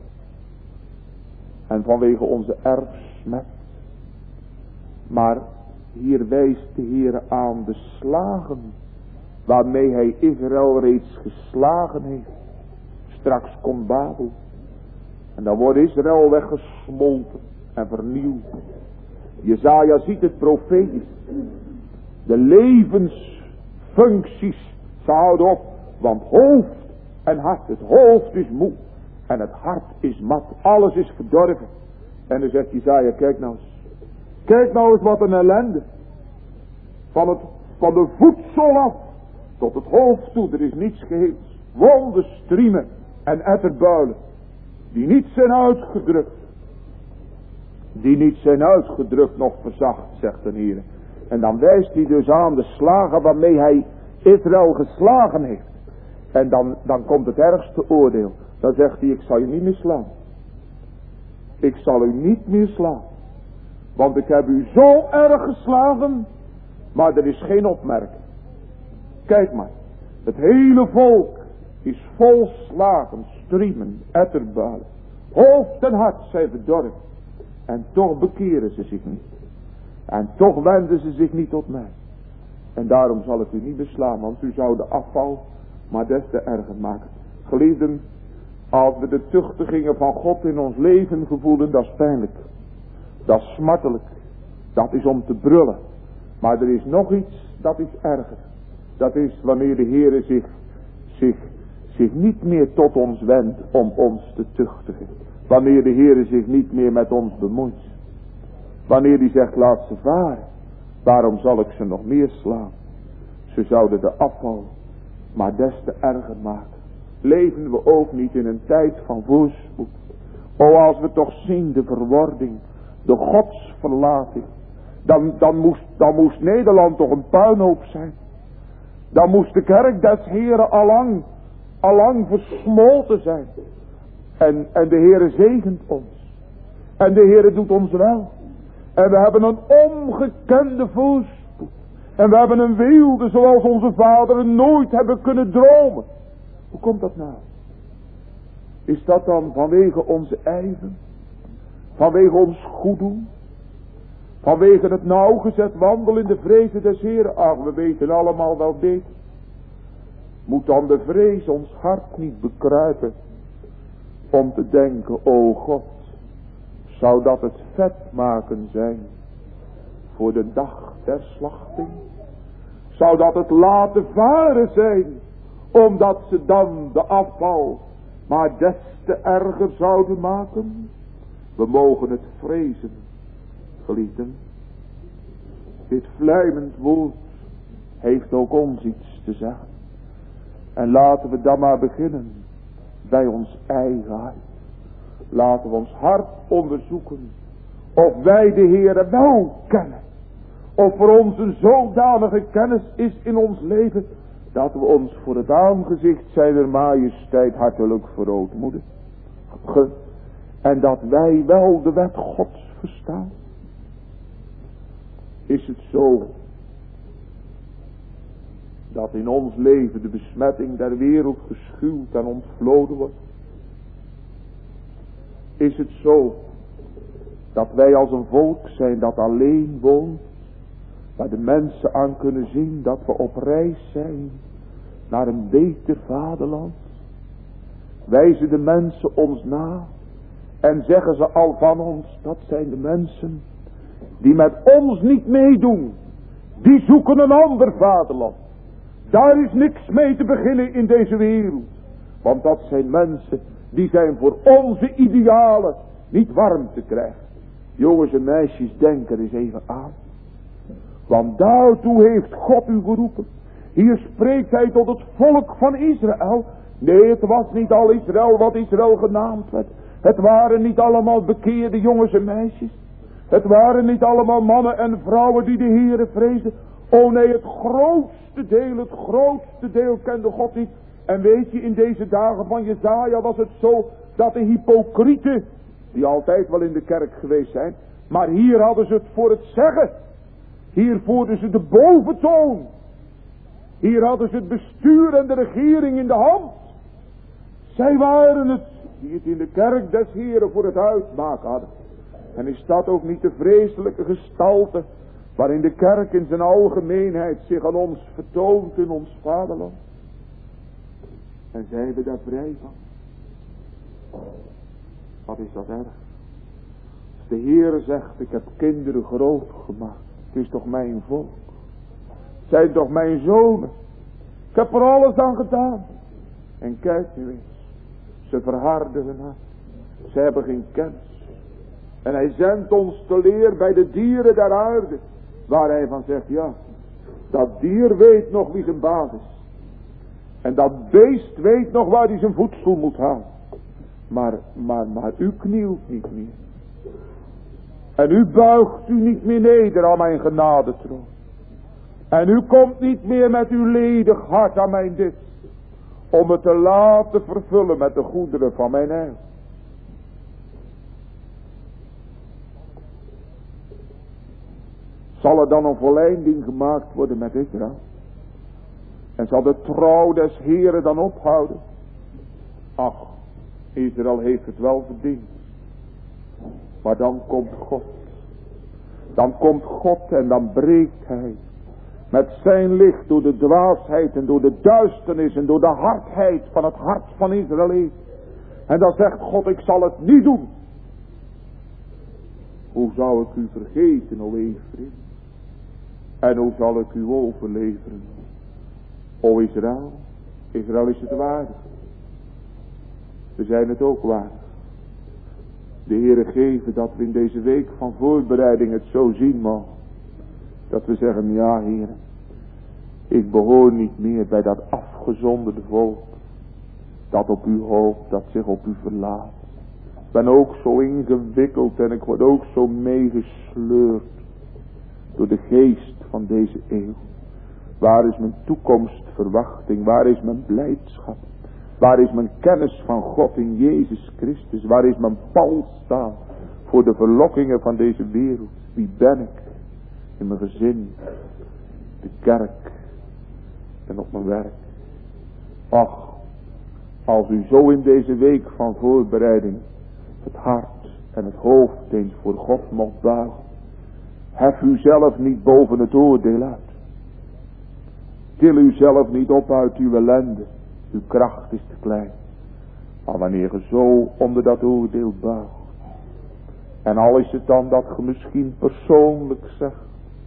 en vanwege onze erfsmet. Maar hier wijst de Heer aan de slagen waarmee hij Israël reeds geslagen heeft. Straks komt Babel. En dan wordt Israël weggesmolten en vernieuwd. Jesaja ziet het profetisch. De levensfuncties zouden op. Want hoofd en hart. Het hoofd is moe. En het hart is mat. Alles is verdorven. En dan zegt Jesaja, kijk nou eens. Kijk nou eens wat een ellende. Van de voedsel af tot het hoofd toe. Er is niets geheels. Wonden, striemen en etterbuilen. Die niet zijn uitgedrukt. Die niet zijn uitgedrukt nog verzacht, zegt de Heer. En dan wijst hij dus aan de slagen waarmee hij Israël geslagen heeft. En dan komt het ergste oordeel. Dan zegt hij, ik zal je niet meer slaan. Ik zal u niet meer slaan. Want ik heb u zo erg geslagen. Maar er is geen opmerking. Kijk maar. Het hele volk is vol slagen, striemen, etterbuilen. Hoofd en hart zijn verdorven. En toch bekeren ze zich niet. En toch wenden ze zich niet tot mij. En daarom zal ik u niet beslaan. Want u zou de afval maar des te erger maken. Geliefden, als we de tuchtigingen van God in ons leven gevoelen, dat is pijnlijk. Dat is smartelijk. Dat is om te brullen. Maar er is nog iets, dat is erger. Dat is wanneer de Heere zich niet meer tot ons wendt om ons te tuchtigen. Wanneer de Heere zich niet meer met ons bemoeit. Wanneer hij zegt, laat ze varen. Waarom zal ik ze nog meer slaan? Ze zouden de afval maar des te erger maken. Leven we ook niet in een tijd van voorspoed? O, als we toch zien de verwording, de godsverlating. Dan moest Nederland toch een puinhoop zijn. Dan moest de kerk des Heren allang versmolten zijn. En de Heere zegent ons. En de Heere doet ons wel. En we hebben een ongekende voorspoed. En we hebben een weelde zoals onze vaderen nooit hebben kunnen dromen. Hoe komt dat nou? Is dat dan vanwege onze ijver? Vanwege ons goed doen? Vanwege het nauwgezet wandelen in de vrezen des Heren? Ach, we weten allemaal wel beter. Moet dan de vrees ons hart niet bekruipen om te denken, o God, zou dat het vet maken zijn voor de dag der slachting? Zou dat het laten varen zijn, omdat ze dan de afval maar des te erger zouden maken? We mogen het vrezen, geliefden. Dit vlijmend woord heeft ook ons iets te zeggen. En laten we dan maar beginnen bij ons eigen hart. Laten we ons hart onderzoeken of wij de Heere wel kennen. Of voor ons een zodanige kennis is in ons leven dat we ons voor het aangezicht zijner majesteit hartelijk verootmoeden. En dat wij wel de wet Gods verstaan. Is het zo dat in ons leven de besmetting der wereld geschuwd en ontvloden wordt? Is het zo dat wij als een volk zijn dat alleen woont, waar de mensen aan kunnen zien dat we op reis zijn naar een beter vaderland? Wijzen de mensen ons na en zeggen ze al van ons, dat zijn de mensen die met ons niet meedoen. Die zoeken een ander vaderland. Daar is niks mee te beginnen in deze wereld. Want dat zijn mensen die zijn voor onze idealen niet warm te krijgen. Jongens en meisjes, denk er eens even aan. Want daartoe heeft God u geroepen. Hier spreekt hij tot het volk van Israël. Nee, het was niet al Israël wat Israël genaamd werd. Het waren niet allemaal bekeerde jongens en meisjes. Het waren niet allemaal mannen en vrouwen die de Heere vreesden. Oh nee, het grootste deel kende God niet. En weet je, in deze dagen van Jesaja was het zo dat de hypocrieten, die altijd wel in de kerk geweest zijn, maar hier hadden ze het voor het zeggen. Hier voerden ze de boventoon. Hier hadden ze het bestuur en de regering in de hand. Zij waren het die het in de kerk des Heren voor het uitmaken hadden. En is dat ook niet de vreselijke gestalte waarin de kerk in zijn algemeenheid zich aan ons vertoont in ons vaderland? En zijn we daar vrij van? Wat is dat erg? Als de Heere zegt, ik heb kinderen groot gemaakt. Het is toch mijn volk. Het zijn toch mijn zonen. Ik heb er alles aan gedaan. En kijk nu eens. Ze verharden hun hart. Ze hebben geen kennis. En hij zendt ons te leer bij de dieren der aarde. Waar hij van zegt, ja, dat dier weet nog wie zijn baas is. En dat beest weet nog waar hij zijn voedsel moet halen. Maar u knielt niet meer. En u buigt u niet meer neder aan mijn genadetroon. En u komt niet meer met uw ledig hart aan mijn dit. Om het te laten vervullen met de goederen van mijn heil. Zal er dan een volleinding gemaakt worden met Israël? En zal de trouw des Heren dan ophouden? Ach, Israël heeft het wel verdiend. Maar dan komt God. Dan komt God en dan breekt hij met zijn licht door de dwaasheid en door de duisternis en door de hardheid van het hart van Israël heen. En dan zegt God, ik zal het niet doen. Hoe zou ik u vergeten, o Ephraim? En hoe zal ik u overleveren? O Israël, Israël is het waardig. We zijn het ook waardig. De Heere geven dat we in deze week van voorbereiding het zo zien mogen. Dat we zeggen, ja Heere, ik behoor niet meer bij dat afgezonderde volk. Dat op u hoopt, dat zich op u verlaat. Ik ben ook zo ingewikkeld en ik word ook zo meegesleurd. Door de geest van deze eeuw. Waar is mijn toekomstverwachting? Waar is mijn blijdschap? Waar is mijn kennis van God in Jezus Christus? Waar is mijn palstaal voor de verlokkingen van deze wereld? Wie ben ik? In mijn gezin, de kerk en op mijn werk. Ach, als u zo in deze week van voorbereiding het hart en het hoofd eens voor God mocht buigen. Hef u zelf niet boven het oordeel uit. Til u zelf niet op uit uw ellende. Uw kracht is te klein. Maar wanneer je zo onder dat oordeel buigt. En al is het dan dat je misschien persoonlijk zegt.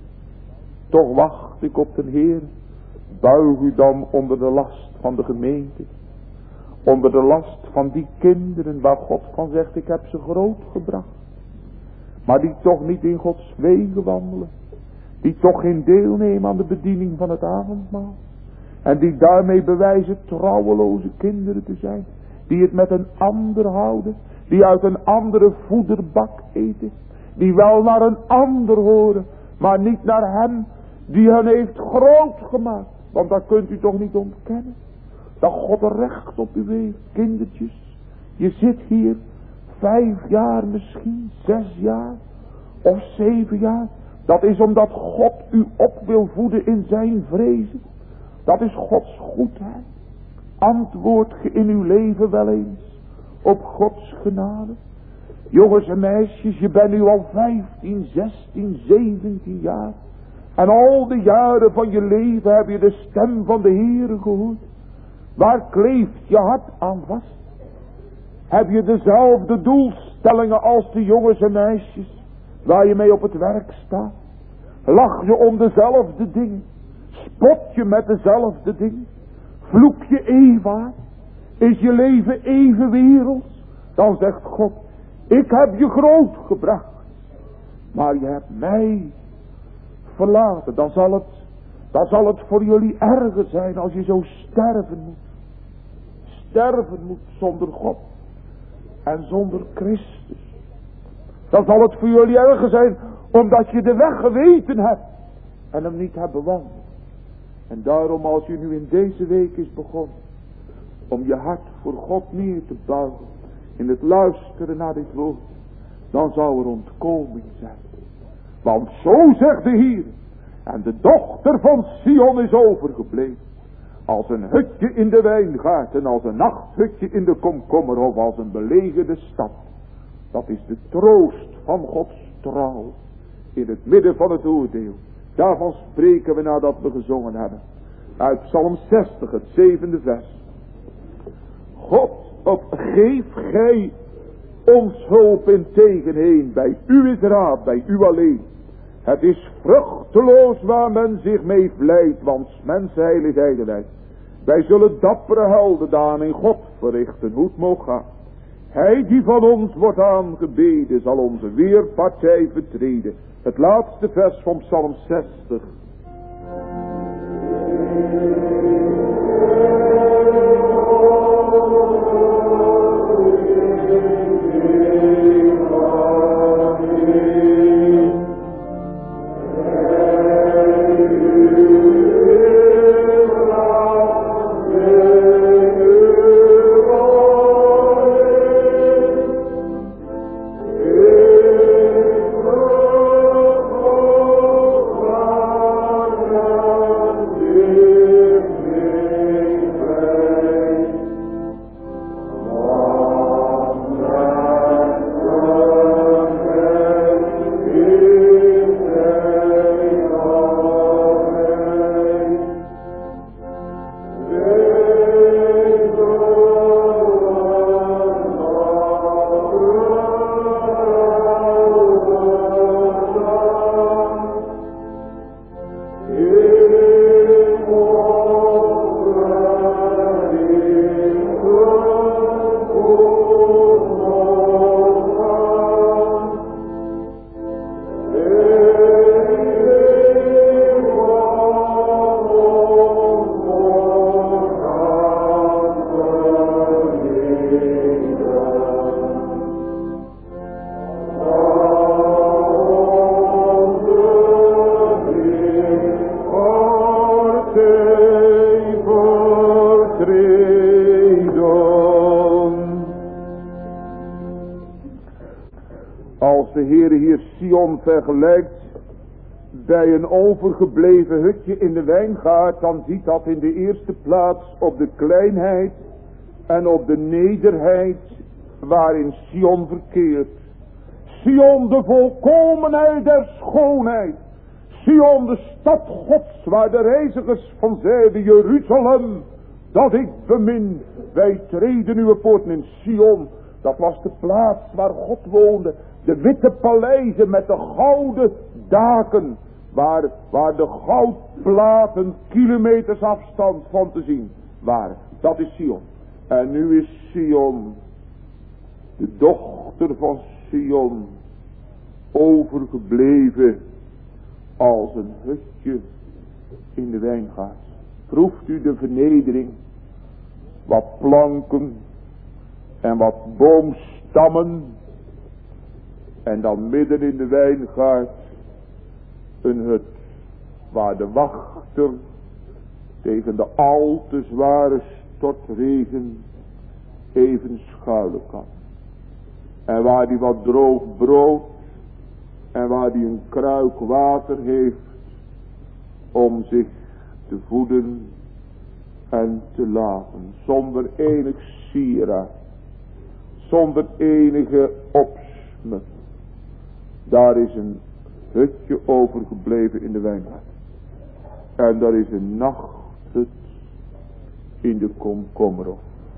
Toch wacht ik op de Heer. Buig u dan onder de last van de gemeente. Onder de last van die kinderen waar God van zegt, ik heb ze grootgebracht. Maar die toch niet in Gods wegen wandelen. Die toch geen deelnemen aan de bediening van het avondmaal. En die daarmee bewijzen trouweloze kinderen te zijn. Die het met een ander houden. Die uit een andere voederbak eten. Die wel naar een ander horen. Maar niet naar hem die hen heeft groot gemaakt. Want dat kunt u toch niet ontkennen. Dat God er recht op u heeft. Kindertjes. Je zit hier 5 jaar misschien. 6 jaar. Of 7 jaar. Dat is omdat God u op wil voeden in zijn vrezen. Dat is Gods goedheid. Antwoord ge in uw leven wel eens op Gods genade. Jongens en meisjes, je bent nu al 15, 16, 17 jaar. En al de jaren van je leven heb je de stem van de Heere gehoord. Waar kleeft je hart aan vast? Heb je dezelfde doelstellingen als de jongens en meisjes waar je mee op het werk staat? Lach je om dezelfde dingen? Spot je met dezelfde dingen? Vloek je Eva? Is je leven even werelds? Dan zegt God, ik heb je groot gebracht. Maar je hebt mij verlaten. Dan zal het voor jullie erger zijn als je zo sterven moet. Sterven moet zonder God. En zonder Christus. Dan zal het voor jullie erger zijn omdat je de weg geweten hebt. En hem niet hebt bewandeld. En daarom als je nu in deze week is begonnen. Om je hart voor God neer te buigen. In het luisteren naar dit woord. Dan zou er ontkoming zijn. Want zo zegt de Heer. En de dochter van Sion is overgebleven. Als een hutje in de wijngaard. En als een nachthutje in de komkommer. Of als een belegerde stad. Dat is de troost van Gods trouw. In het midden van het oordeel. Daarvan spreken we nadat we gezongen hebben. Uit Psalm 60, het 7e vers. God, geef gij ons hulp in tegenheen. Bij u is raad, bij u alleen. Het is vruchteloos waar men zich mee vlijt, want mensenheil is ijdelheid. Wij zullen dappere heldendaden in God verrichten, hoe het mogen gaan. Hij die van ons wordt aangebeden, zal onze weerpartij vertreden. Het laatste vers van Psalm 60. Als de Heere hier Sion vergelijkt bij een overgebleven hutje in de wijngaard, dan ziet dat in de eerste plaats op de kleinheid en op de nederheid waarin Sion verkeert. Sion, de volkomenheid der schoonheid. Sion, de stad Gods, waar de reizigers van zeiden, Jeruzalem, dat ik bemin. Wij treden uw poorten in Sion. Dat was de plaats waar God woonde. De witte paleizen met de gouden daken, waar de goudplaten kilometers afstand van te zien waren. Dat is Sion. En nu is Sion, de dochter van Sion, overgebleven als een hutje in de wijngaard. Proeft u de vernedering? Wat planken en wat boomstammen. En dan midden in de wijngaard een hut waar de wachter tegen de al te zware stortregen even schuilen kan. En waar die wat droog brood en waar die een kruik water heeft om zich te voeden en te laven. Zonder enig sieraad, zonder enige opsmuk. Daar is een hutje overgebleven in de wijngaard. En daar is een nachthut in de komkommerhof,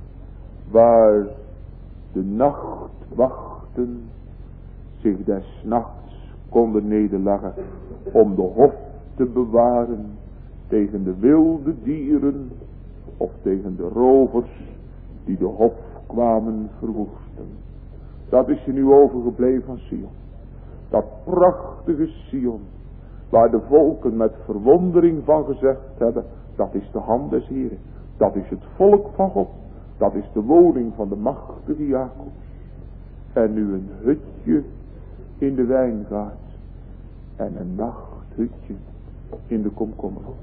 waar de nachtwachten zich des nachts konden nederleggen om de hof te bewaren tegen de wilde dieren of tegen de rovers die de hof kwamen verwoesten. Dat is er nu overgebleven van Sion. Dat prachtige Sion, waar de volken met verwondering van gezegd hebben, dat is de hand des Heren. Dat is het volk van God. Dat is de woning van de machtige Jacobs. En nu een hutje in de wijngaard. En een nachthutje in de komkommerhof.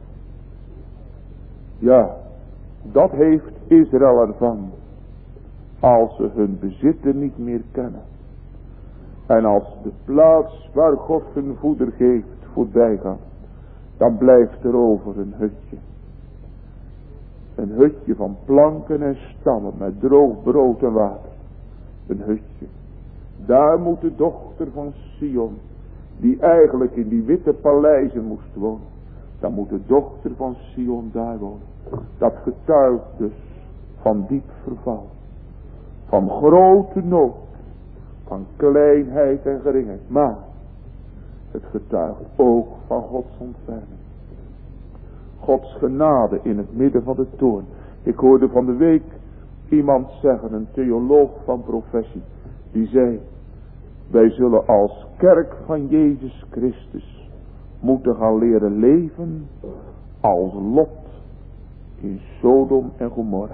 Ja, dat heeft Israël ervan. Als ze hun bezitten niet meer kennen. En als de plaats waar God hun voeder geeft voorbij gaat. Dan blijft er over een hutje. Een hutje van planken en stammen met droog brood en water. Een hutje. Daar moet de dochter van Sion, die eigenlijk in die witte paleizen moest wonen. Dan moet de dochter van Sion daar wonen. Dat getuigt dus van diep verval. Van grote nood. Van kleinheid en geringheid. Maar het getuigt ook van Gods ontferming. Gods genade in het midden van de toorn. Ik hoorde van de week iemand zeggen, een theoloog van professie. Die zei, wij zullen als kerk van Jezus Christus moeten gaan leren leven als Lot in Sodom en Gomorra.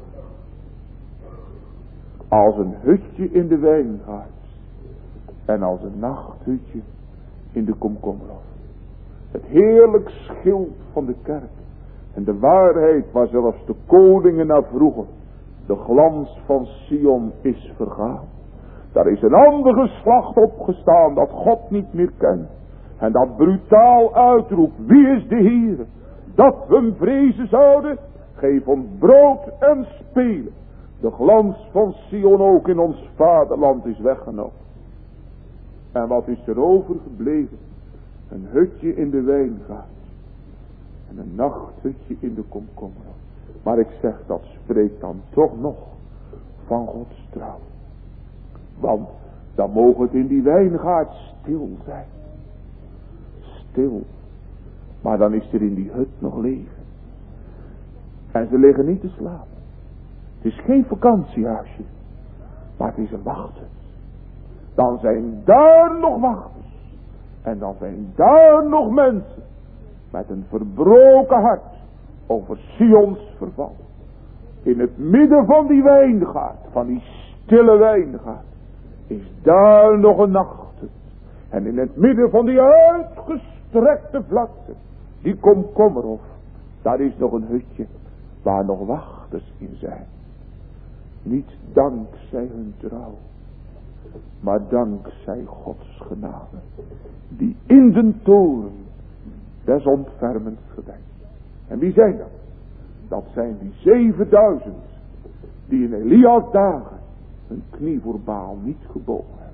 Als een hutje in de wijngaard. En als een nachthutje in de komkommerhof. Het heerlijk schild van de kerk. En de waarheid waar zelfs de koningen naar vroegen. De glans van Sion is vergaan. Daar is een ander geslacht opgestaan dat God niet meer kent. En dat brutaal uitroept, wie is de Heer? Dat we hem vrezen zouden. Geef ons brood en spelen. De glans van Sion ook in ons vaderland is weggenomen. En wat is er overgebleven? Een hutje in de wijngaard. En een nachthutje in de komkommerhof. Maar ik zeg, dat spreekt dan toch nog van Gods trouw. Want dan mogen het in die wijngaard stil zijn. Stil. Maar dan is er in die hut nog leven. En ze liggen niet te slapen. Het is geen vakantiehuisje. Maar het is een wachthut. Dan zijn daar nog wachters. En dan zijn daar nog mensen. Met een verbroken hart. Over Sions verval. In het midden van die wijngaard. Van die stille wijngaard. Is daar nog een nachthut. En in het midden van die uitgestrekte vlakte. Die komkommerhof. Daar is nog een hutje. Waar nog wachters in zijn. Niet dankzij hun trouw. Maar dankzij Gods genade, die in den toren des ontfermens gewijkt. En wie zijn dat? Dat zijn die 7000 die in Elia's dagen hun knie voor Baal niet gebogen hebben.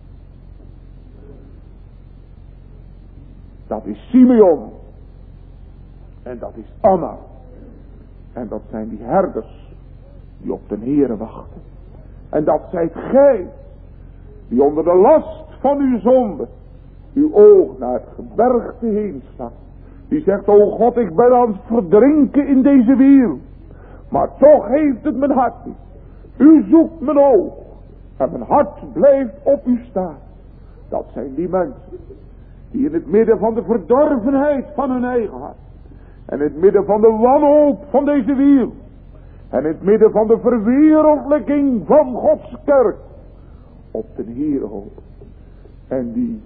Dat is Simeon. En dat is Anna. En dat zijn die herders die op de Heere wachten. En dat zijt gij die onder de last van uw zonde uw oog naar het gebergte heen slaat. Die zegt, o God, ik ben aan het verdrinken in deze wereld. Maar toch heeft het mijn hart niet. U zoekt mijn oog. En mijn hart blijft op u staan. Dat zijn die mensen die in het midden van de verdorvenheid van hun eigen hart. En in het midden van de wanhoop van deze wereld. En in het midden van de verwereldlijking van Gods kerk. Op de Heere hopen. En die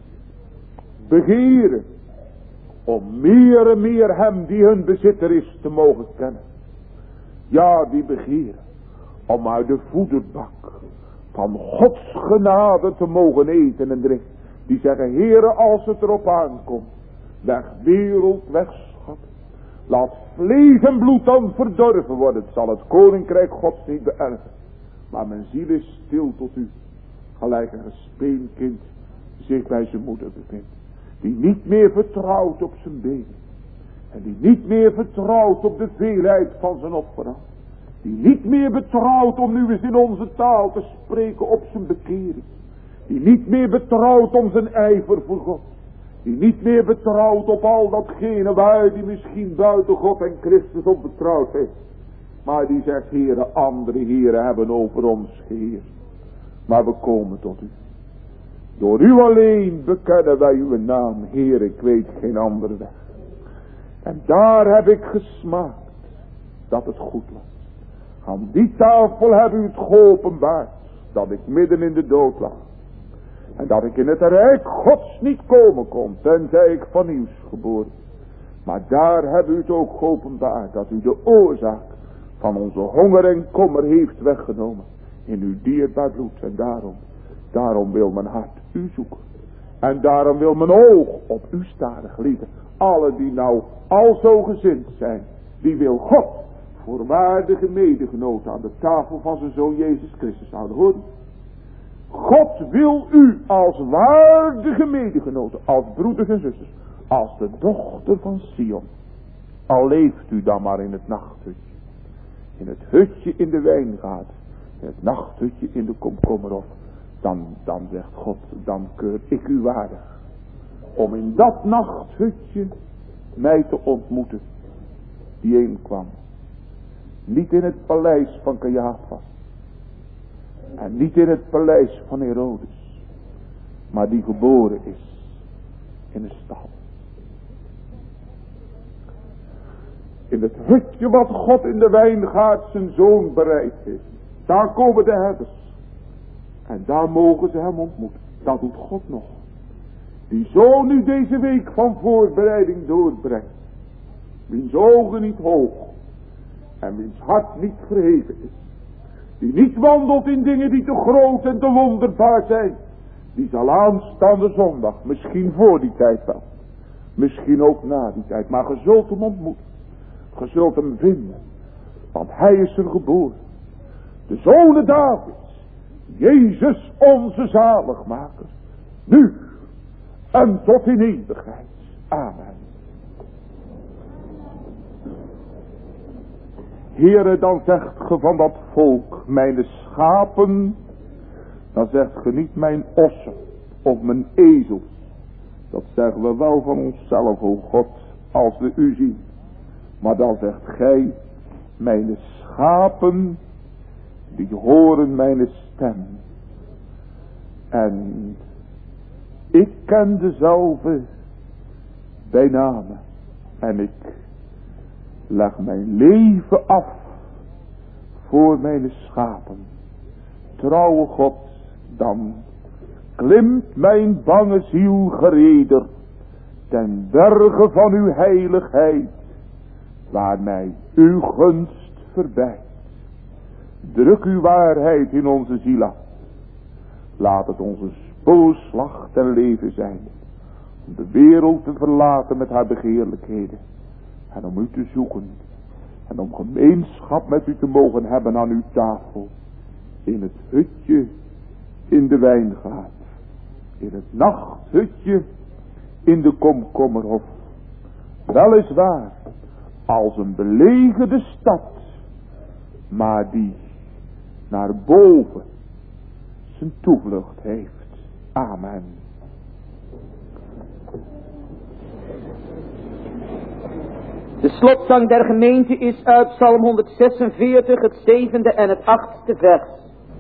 begeren om meer en meer hem die hun bezitter is te mogen kennen. Ja, die begeren om uit de voederbak van Gods genade te mogen eten en drinken. Die zeggen, Heere, als het erop aankomt, weg wereld, weg schat. Laat vlees en bloed dan verdorven worden. Het zal het koninkrijk Gods niet beërven. Maar mijn ziel is stil tot u. Gelijk een speenkind zich bij zijn moeder bevindt. Die niet meer vertrouwt op zijn benen. En die niet meer vertrouwt op de veelheid van zijn offerand. Die niet meer betrouwt, om nu eens in onze taal te spreken, op zijn bekering. Die niet meer betrouwt om zijn ijver voor God. Die niet meer betrouwt op al datgene waar die misschien buiten God en Christus op betrouwd heeft. Maar die zegt, Heere, andere heren hebben over ons geheerst. Maar we komen tot u. Door u alleen bekennen wij uw naam, Heer, ik weet geen andere weg. En daar heb ik gesmaakt dat het goed was. Aan die tafel heb u het geopenbaard, dat ik midden in de dood lag. En dat ik in het rijk Gods niet komen kon, tenzij ik van nieuws geboren. Maar daar heb u het ook geopenbaard, dat u de oorzaak van onze honger en kommer heeft weggenomen. In uw dierbaar bloed. En daarom wil mijn hart u zoeken. En daarom wil mijn oog op u staren, geliefden. Alle die nou al zo gezind zijn, die wil God voor waardige medegenoten aan de tafel van zijn zoon Jezus Christus houden. Hoor. God wil u als waardige medegenoten, als broeders en zusters, als de dochter van Sion. Al leeft u dan maar in het nachthutje. In het hutje in de wijngaard. In het nachthutje in de komkommerhof. Dan zegt God, dan keur ik u waardig. Om in dat nachthutje mij te ontmoeten. Die een kwam. Niet in het paleis van Caiaphas. En niet in het paleis van Herodes. Maar die geboren is in een stal. In het hutje wat God in de wijngaard zijn zoon bereid heeft. Daar komen de herders. En daar mogen ze hem ontmoeten. Dat doet God nog. Die zo nu deze week van voorbereiding doorbrengt. Wiens ogen niet hoog. En wiens hart niet verheven is. Die niet wandelt in dingen die te groot en te wonderbaar zijn. Die zal aanstaande zondag, misschien voor die tijd wel. Misschien ook na die tijd. Maar ge zult hem ontmoeten. Ge zult hem vinden. Want hij is er geboren. De zonen Davids. Jezus onze zaligmaker. Nu. En tot in eeuwigheid. Amen. Heere, dan zegt ge van dat volk, mijn schapen. Dan zegt ge niet mijn ossen of mijn ezels. Dat zeggen we wel van onszelf, o God, als we u zien. Maar dan zegt gij, mijn schapen, die horen mijn stem. En ik ken dezelfde bij name. En ik leg mijn leven af voor mijn schapen. Trouwe God, dan klimt mijn bange ziel gereder ten berge van uw heiligheid, waar mij uw gunst verbijt. Druk uw waarheid in onze ziel af. Laat het onze spoelslag ten leven zijn. Om de wereld te verlaten met haar begeerlijkheden. En om u te zoeken. En om gemeenschap met u te mogen hebben aan uw tafel. In het hutje in de wijngaard. In het nachthutje in de komkommerhof. Weliswaar als een belegerde stad. Maar die naar boven zijn toevlucht heeft. Amen. De slotzang der gemeente is uit Psalm 146, het 7e en het 8e vers.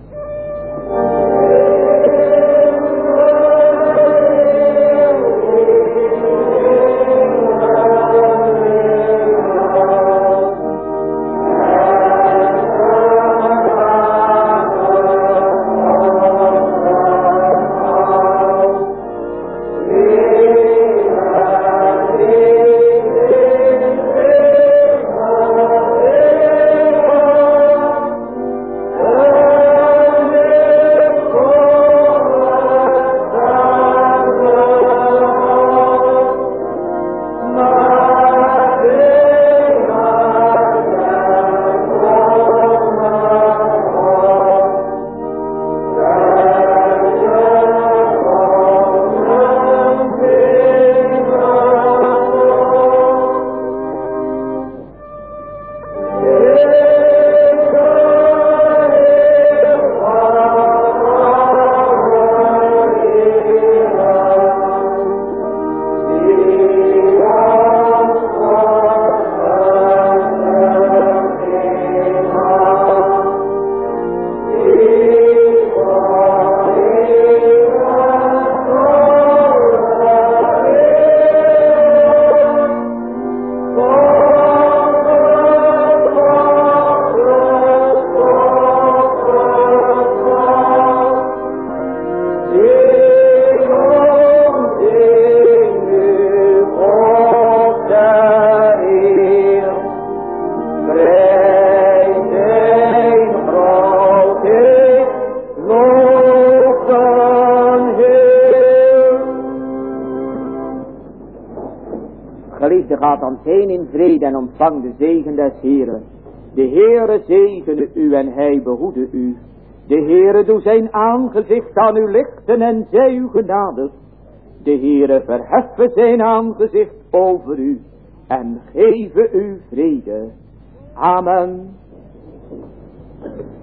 Gaat dan heen in vrede en ontvang de zegen des Heeren. De Heere zegene u en hij behoede u. De Heere doe zijn aangezicht aan u lichten en zij u genadig. De Heere verheffen zijn aangezicht over u en geven u vrede. Amen.